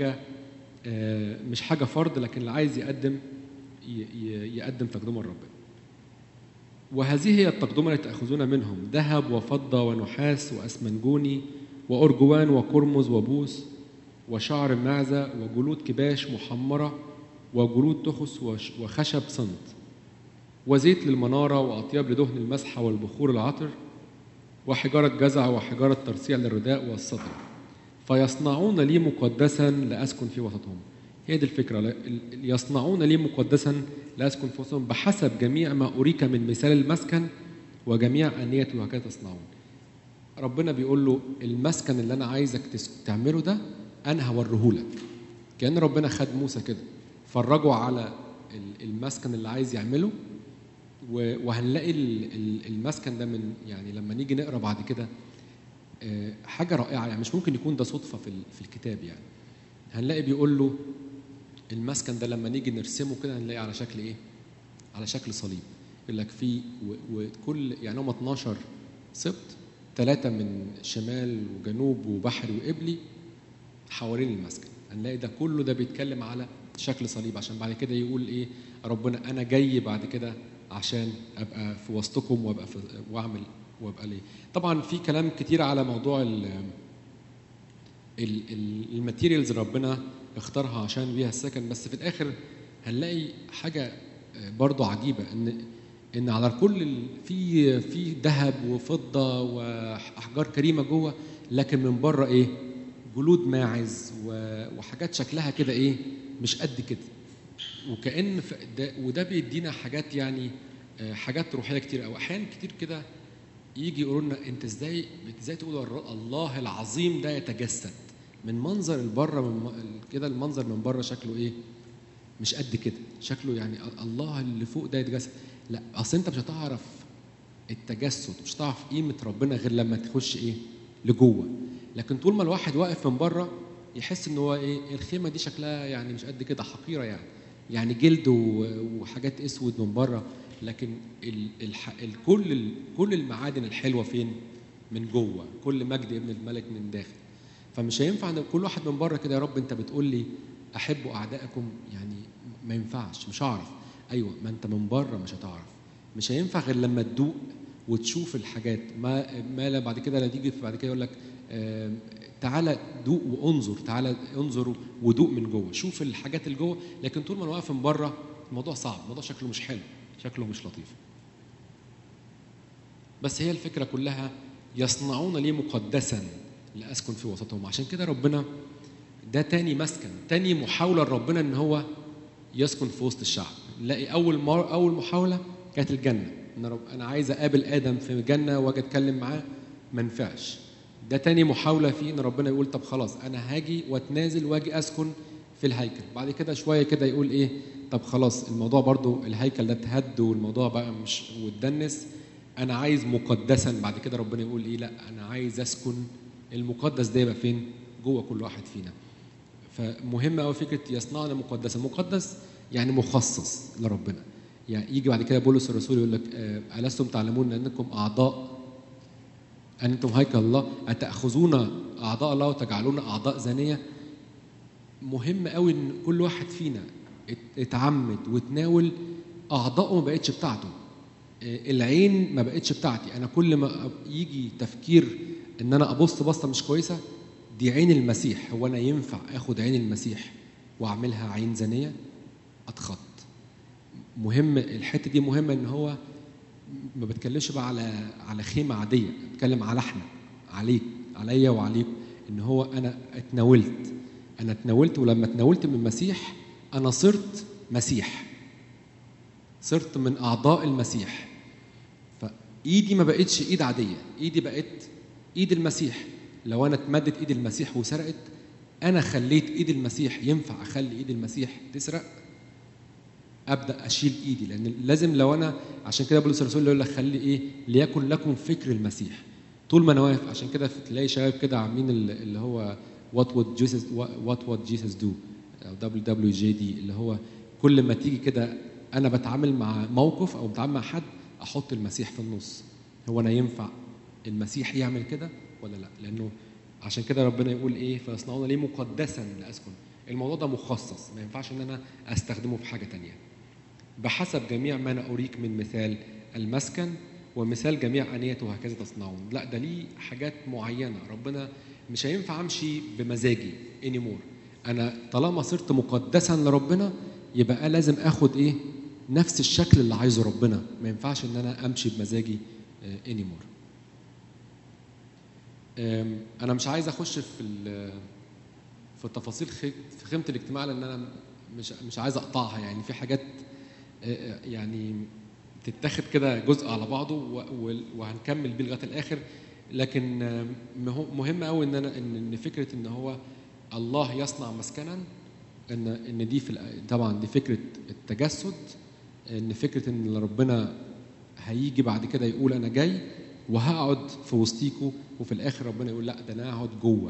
مش حاجه فرض، لكن اللي عايز يقدم يقدم تقدمه لربنا. وهذه هي التقدمه التي تأخذون منهم: ذهب وفضه ونحاس واسمنجوني وارجوان وقرمز وبوس وشعر معزه وجلود كباش محمره وجلود تخس وخشب صنت وزيت للمنارة وأطياب لدهن المسحة والبخور العطر وحجارة جزع وحجارة ترصيع للرداء والسطر، فيصنعون لي مقدسا لأسكن في وسطهم. هي دي الفكرة، يصنعون لي مقدسا لأسكن في وسطهم بحسب جميع ما أريك من مثال المسكن وجميع أنية وهكذا تصنعون. ربنا بيقول له المسكن اللي أنا عايزك تعمله ده أنا هوريهولك. كأن ربنا خد موسى كده فرجوا على المسكن اللي عايز يعمله، وهنلاقي المسكن ده من يعني لما نيجي نقرا بعد كده حاجه رائعه، يعني مش ممكن يكون ده صدفه في الكتاب. يعني هنلاقي بيقول له المسكن ده لما نيجي نرسمه كده هنلاقي على شكل ايه؟ على شكل صليب. يقول لك فيه وكل يعني هم 12 سبط، 3 من شمال وجنوب وبحر وقبلي حوالين المسكن. هنلاقي ده كله ده بيتكلم على شكل صليب، عشان بعد كده يقول ايه؟ ربنا انا جاي بعد كده عشان ابقى في وسطكم واعمل وابقى ليه. طبعا في كلام كتير على موضوع الماتيريالز ربنا اختارها عشان بيها السكن، بس في الاخر هنلاقي حاجه برضو عجيبه، ان على الكل في ذهب وفضه واحجار كريمه جوه، لكن من بره ايه؟ جلود ماعز وحاجات شكلها كده ايه؟ مش قد كده. وكأن وده بيدينا حاجات يعني حاجات روحيه كتير، او احيانا كتير كده يجي يقولوا لنا انت ازاي تقول الله العظيم ده يتجسد من منظر البره، كده المنظر من بره شكله ايه؟ مش قد كده، شكله يعني الله اللي فوق ده يتجسد. لا، اصل انت مش هتعرف التجسد، مش هتعرف قيمه ربنا غير لما تخش ايه؟ لجوه. لكن طول ما الواحد واقف من بره يحس ان هو ايه؟ الخيمه دي شكلها يعني مش قد كده، حقيره يعني جلد وحاجات اسود من بره، لكن كل المعادن الحلوه فين؟ من جوه. كل مجد ابن الملك من داخل. فمش هينفع ان كل واحد من بره كده يا رب انت بتقول لي احبوا اعدائكم، يعني ما ينفعش، مش هعرف. ايوه، ما انت من بره مش هتعرف، مش هينفع غير لما تدوق وتشوف الحاجات. ما بعد كده لا تيجي بعد كده يقول لك تعالى دوق وانظر، تعالى انظر ودوق من جوه، شوف الحاجات اللي جوه. لكن طول ما انا واقف من بره الموضوع صعب، الموضوع شكله مش حلو، شكله مش لطيف. بس هي الفكره كلها يصنعون لي مقدسا لاسكن في وسطهم. عشان كده ربنا ده تاني مسكن، تاني محاوله لربنا ان هو يسكن في وسط الشعب. نلاقي اول محاوله كانت الجنه، ان انا عايز اقابل ادم في الجنه واجي اتكلم معاه، ما نفعش. ده تاني محاوله فيه ان ربنا يقول طب خلاص انا هاجي واتنازل واجي اسكن في الهيكل. بعد كده شويه كده يقول ايه؟ طب خلاص الموضوع برضو الهيكل ده اتهد والموضوع بقى مش واتدنس، انا عايز مقدسا. بعد كده ربنا يقول ايه؟ لا، انا عايز اسكن المقدس ده يبقى فين؟ جوه كل واحد فينا. فمهم قوي فكره يصنعنا مقدسا. مقدس يعني مخصص لربنا. يعني يجي بعد كده بولس الرسول يقول لك ألستم تعلمون أنكم أعضاء، أنتم هيكل الله، أتأخذون أعضاء الله وتجعلون أعضاء زانية. مهم قوي إن كل واحد فينا اتعمد وتناول أعضاءه ما بقتش بتاعته. العين ما بقتش بتاعتي أنا، كل ما يجي تفكير إن أنا أبص بصة مش كويسة، دي عين المسيح. هو أنا ينفع أخد عين المسيح وأعملها عين زانية؟ أتخط. مهم الحته دي، مهمه ان هو ما بتكلمش بقى على خيمه عاديه، بتكلم على احنا، عليك، عليا وعليك، ان هو انا اتناولت، ولما اتناولت من المسيح انا صرت مسيح، صرت من اعضاء المسيح. فايدي ما بقتش ايد عاديه، ايدي بقت ايد المسيح. لو انا اتمدت ايد المسيح وسرقت، انا خليت ايد المسيح. ينفع اخلي ايد المسيح تسرق؟ ابدا اشيل ايدي، لان لازم لو انا، عشان كده بولس الرسول يقول لك خلي ايه؟ ليكن لكم فكر المسيح. طول ما انا واقف، عشان كده تلاقي شباب كده عاملين اللي هو what would Jesus do أو WWJD اللي هو كل ما تيجي كده أنا بتعامل مع موقف أو بتعامل مع حد أحط المسيح في النص. هو أنا ينفع المسيح يعمل كده ولا لا؟ لأنه عشان كده ربنا يقول إيه فيصنعون لي مقدسا لأسكن. الموضوع ده مخصص، ما ينفعش إن أنا أستخدمه في حاجة تانية. بحسب جميع ما أنا أريك من مثال المسكن ومثال جميع أنيته هكذا تصنعون. لا ده ليه حاجات معينة. ربنا مش هينفع أمشي بمزاجي anymore. أنا طالما صرت مقدسا لربنا يبقى لازم أخد إيه نفس الشكل اللي عايزه ربنا. ما ينفعش إن أنا أمشي بمزاجي anymore. أنا مش عايز أخش في التفاصيل في خيمة الاجتماع لأن أنا مش عايز أقطعها. يعني في حاجات يعني تتاخد كده جزء على بعضه وهنكمل بيه لغايه الاخر. لكن مهم قوي ان فكره ان هو الله يصنع مسكنا ان دي طبعا دي فكره التجسد. ان فكره ان ربنا هيجي بعد كده يقول انا جاي وهقعد في وسطيكوا وفي الاخر ربنا يقول لا ده انا هقعد جوه.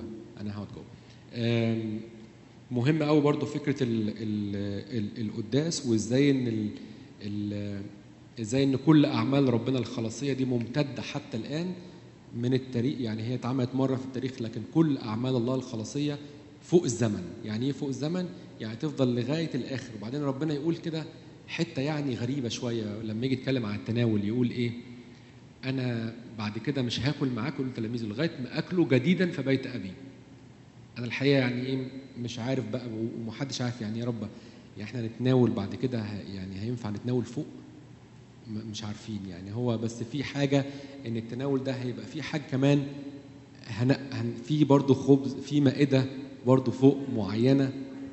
مهم قوي برضو فكره القداس وازاي ان ازاي ان كل اعمال ربنا الخلاصيه دي ممتده حتى الان من التاريخ. يعني هي اتعملت مره في التاريخ لكن كل اعمال الله الخلاصيه فوق الزمن. يعني ايه فوق الزمن؟ يعني تفضل لغايه الاخر. وبعدين ربنا يقول كده حته يعني غريبه شويه لما يجي يتكلم عن التناول يقول ايه انا بعد كده مش هاكل معاكم تلاميذه لغايه ما اكلوا جديدا في بيت ابي. انا الحقيقه يعني ايه مش عارف بقى ومحدش عارف يعني يا رب يعني احنا نتناول بعد كده يعني هينفع نتناول فوق؟ مش عارفين. يعني هو بس في حاجه ان التناول ده هيبقى في حاجه كمان في برضه خبز في مائده برضه فوق معينه.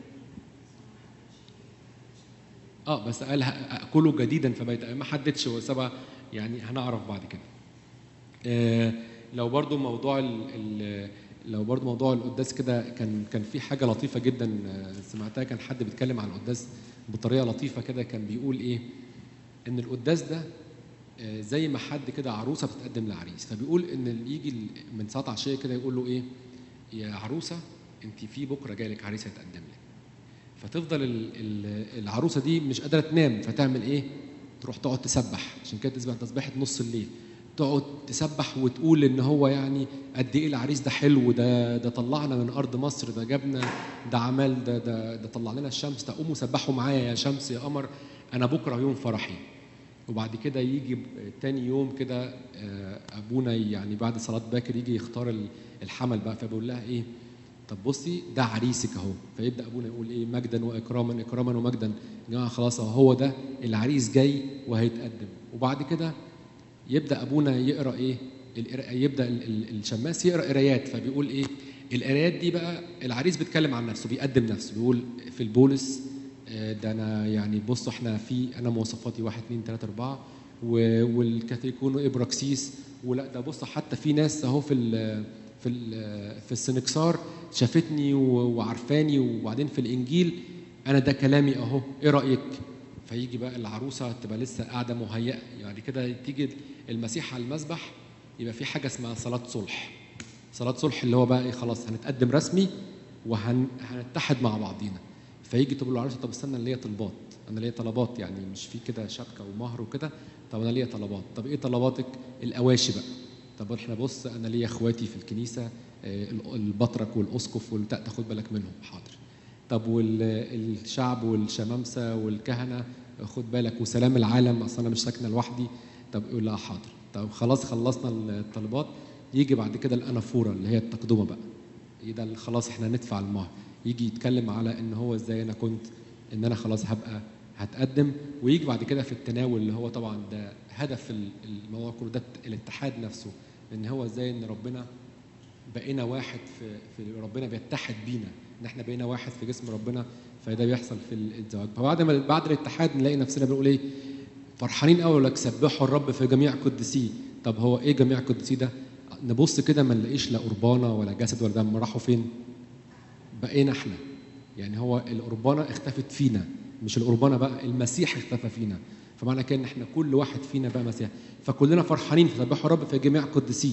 بس قال اكله جديدا في بيت ما حددش هو سبع يعني هنعرف بعد كده. لو برضه موضوع القداس كده كان في حاجه لطيفه جدا سمعتها. كان حد بيتكلم عن القداس بطريقه لطيفه كده. كان بيقول ايه ان القداس ده زي ما حد كده عروسه بتتقدم لعريس. فبيقول ان اللي يجي من ساعه عشيه كده يقول له ايه يا عروسه انت في بكره جاي لك عريس هيتقدم لك. فتفضل العروسه دي مش قادره تنام فتعمل ايه تروح تقعد تسبح. عشان كده تسبح تسبيحه نص الليل تقعد تسبح وتقول ان هو يعني قد ايه العريس ده حلو ده طلعنا من ارض مصر ده جابنا ده عمل ده طلع لنا الشمس. تقوموا سبحوا معايا يا شمس يا قمر انا بكره يوم فرحي. وبعد كده يجي تاني يوم كده ابونا يعني بعد صلاه باكر يجي يختار الحمل بقى. فبيقول لها ايه طب بصي ده عريسك اهو. فيبدا ابونا يقول ايه مجدا واكراما اكراما ومجدا يا جماعه خلاص هو ده العريس جاي وهيتقدم. وبعد كده يبدا ابونا يقرا ايه يبدا الشماس يقرا قرايات. فبيقول ايه القرايات دي بقى العريس بيتكلم عن نفسه بيقدم نفسه بيقول في البولس ده انا يعني بصوا احنا انا مواصفاتي 1 2 3 4 والكاثوليكون ابراكسيس. ولا ده بصوا حتى في ناس اهو في السنكسار شافتني وعرفاني. وبعدين في الانجيل انا ده كلامي اهو ايه رايك؟ فيجي بقى العروسه تبقى لسه قاعده مهيئه. يعني كده تيجي المسيح على المذبح يبقى في حاجه اسمها صلاه صلح. صلاه صلح اللي هو بقى ايه خلاص هنتقدم رسمي وهنتحد مع بعضينا. فيجي تقول له العروسه طب استنى انا ليا طلبات انا ليا طلبات يعني مش في كده شبكه ومهر وكده. طب انا ليا طلبات. طب ايه طلباتك؟ الأواشي بقى. طب احنا بص انا ليا اخواتي في الكنيسه البطرك والاسقف تاخد بالك منهم حاضر. طب والشعب والشمامسه والكهنه خد بالك وسلام العالم اصل انا مش ساكنه لوحدي. طب يقول لها حاضر. طب خلاص خلصنا الطلبات. يجي بعد كده الانافوره اللي هي التقدمه بقى. ده خلاص احنا ندفع المهر. يجي يتكلم على ان هو ازاي انا كنت ان انا خلاص هبقى هتقدم. ويجي بعد كده في التناول اللي هو طبعا ده هدف الموضوع كله ده الاتحاد نفسه. ان هو ازاي ان ربنا بقينا واحد في ربنا بيتحد بينا ان احنا بقينا واحد في جسم ربنا. فده بيحصل في الزواج. بعد الاتحاد نلاقي نفسنا بنقول ايه فرحانين قوي لك سبحوا الرب في جميع قدسيه. طب هو ايه جميع قدسيه ده؟ نبص كده ما نلاقيش لا قربانه ولا جسد ولا دم. راحوا فين؟ بقينا احنا. يعني هو القربانه اختفت فينا مش القربانه بقى المسيح اختفى فينا. فمعنى كده ان احنا كل واحد فينا بقى مسيح. فكلنا فرحانين فسبحوا الرب في جميع قدسيه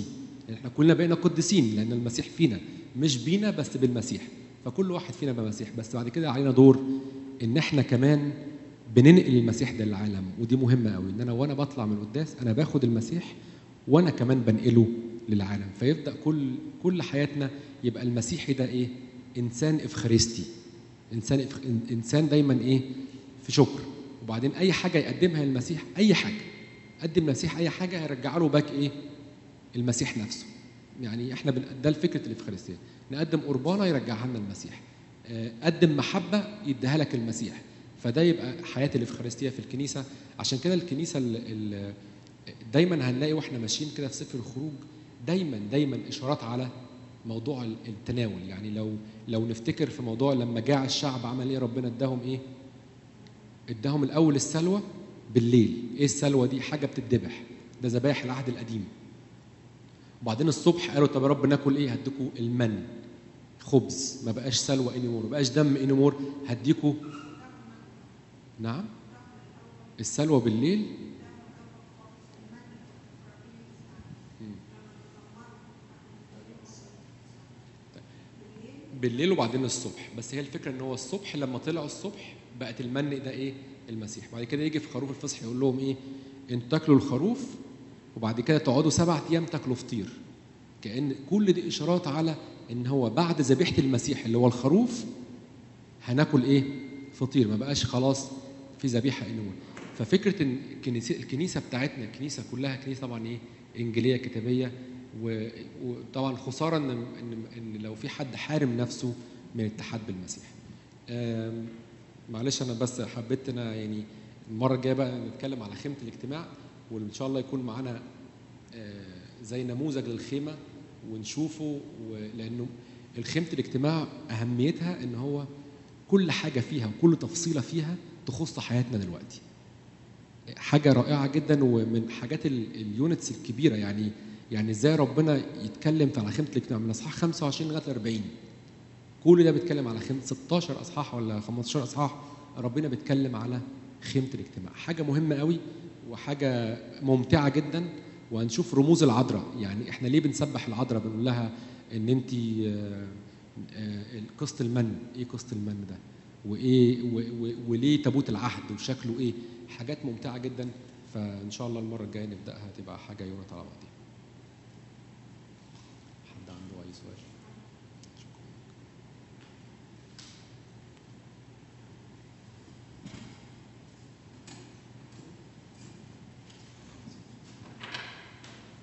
احنا كلنا بقينا قديسين لان المسيح فينا، مش بينا بس بالمسيح. فكل واحد فينا بمسيح، بس بعد كده علينا دور ان احنا كمان بننقل المسيح ده للعالم. ودي مهمه قوي، ان انا وانا بطلع من القداس انا باخد المسيح وانا كمان بنقله للعالم. فيبدا كل حياتنا يبقى المسيحي ده ايه؟ انسان افخارستي، انسان دايما ايه؟ في شكر. وبعدين اي حاجه يقدمها للمسيح، اي حاجه قدم للمسيح اي حاجه هيرجع له باك ايه؟ المسيح نفسه. يعني احنا ده الفكره الافخارستيه، نقدم قربانه يرجعها لنا المسيح، قدم محبه يديها لك المسيح. فده يبقى حياه الافخارستيه في الكنيسه. عشان كده الكنيسه دايما هنلاقي واحنا ماشيين كده في سفر الخروج دايما اشارات على موضوع التناول. يعني لو نفتكر في موضوع لما جاع الشعب عمل ايه ربنا؟ اداهم ايه؟ اداهم الاول السلوى بالليل. ايه السلوى دي؟ حاجه بتتذبح، ده ذبائح العهد القديم. وبعدين الصبح قالوا طب يا رب ناكل ايه؟ هديكوا المن، خبز، ما بقاش سلوى انيمور، ما بقاش دم انيمور، هديكوا. نعم، السلوى بالليل. بالليل وبعدين الصبح. بس هي الفكره ان هو الصبح لما طلعوا الصبح بقت المن ده ايه؟ المسيح. بعد كده يجي في خروف الفصح يقول لهم ايه؟ انتوا تاكلوا الخروف وبعد كده تقعدوا 7 أيام تاكلوا فطير. كأن كل دي اشارات على ان هو بعد ذبيحه المسيح اللي هو الخروف هناكل ايه؟ فطير. ما بقاش خلاص في ذبيحه انيمور. ففكره ان الكنيسه بتاعتنا، الكنيسه كلها كنيسه طبعا ايه؟ انجيليه كتابيه. وطبعا خساره ان لو في حد حارم نفسه من الاتحاد بالمسيح. معلش انا بس حبيت انا يعني المره الجايه بقى نتكلم على خيمه الاجتماع، وان شاء الله يكون معانا زي نموذج للخيمه ونشوفه. لانه الخيمه الاجتماع اهميتها ان هو كل حاجه فيها وكل تفصيله فيها تخص حياتنا دلوقتي. حاجه رائعه جدا، ومن حاجات اليونتس الكبيره. يعني ازاي ربنا يتكلم على خيمه الاجتماع من اصحاح 25 لغايه 40. كل ده بيتكلم على خيمه 16 اصحاح ولا 15 اصحاح ربنا بيتكلم على خيمه الاجتماع. حاجه مهمه قوي وحاجه ممتعه جدا. وهنشوف رموز العذراء. يعني احنا ليه بنسبح العذراء؟ بنقول لها ان انت قسط المن. ايه قسط المن ده؟ وايه وليه تابوت العهد وشكله ايه؟ حاجات ممتعه جدا. فان شاء الله المره الجايه نبداها تبقى حاجه يونت على بعضها.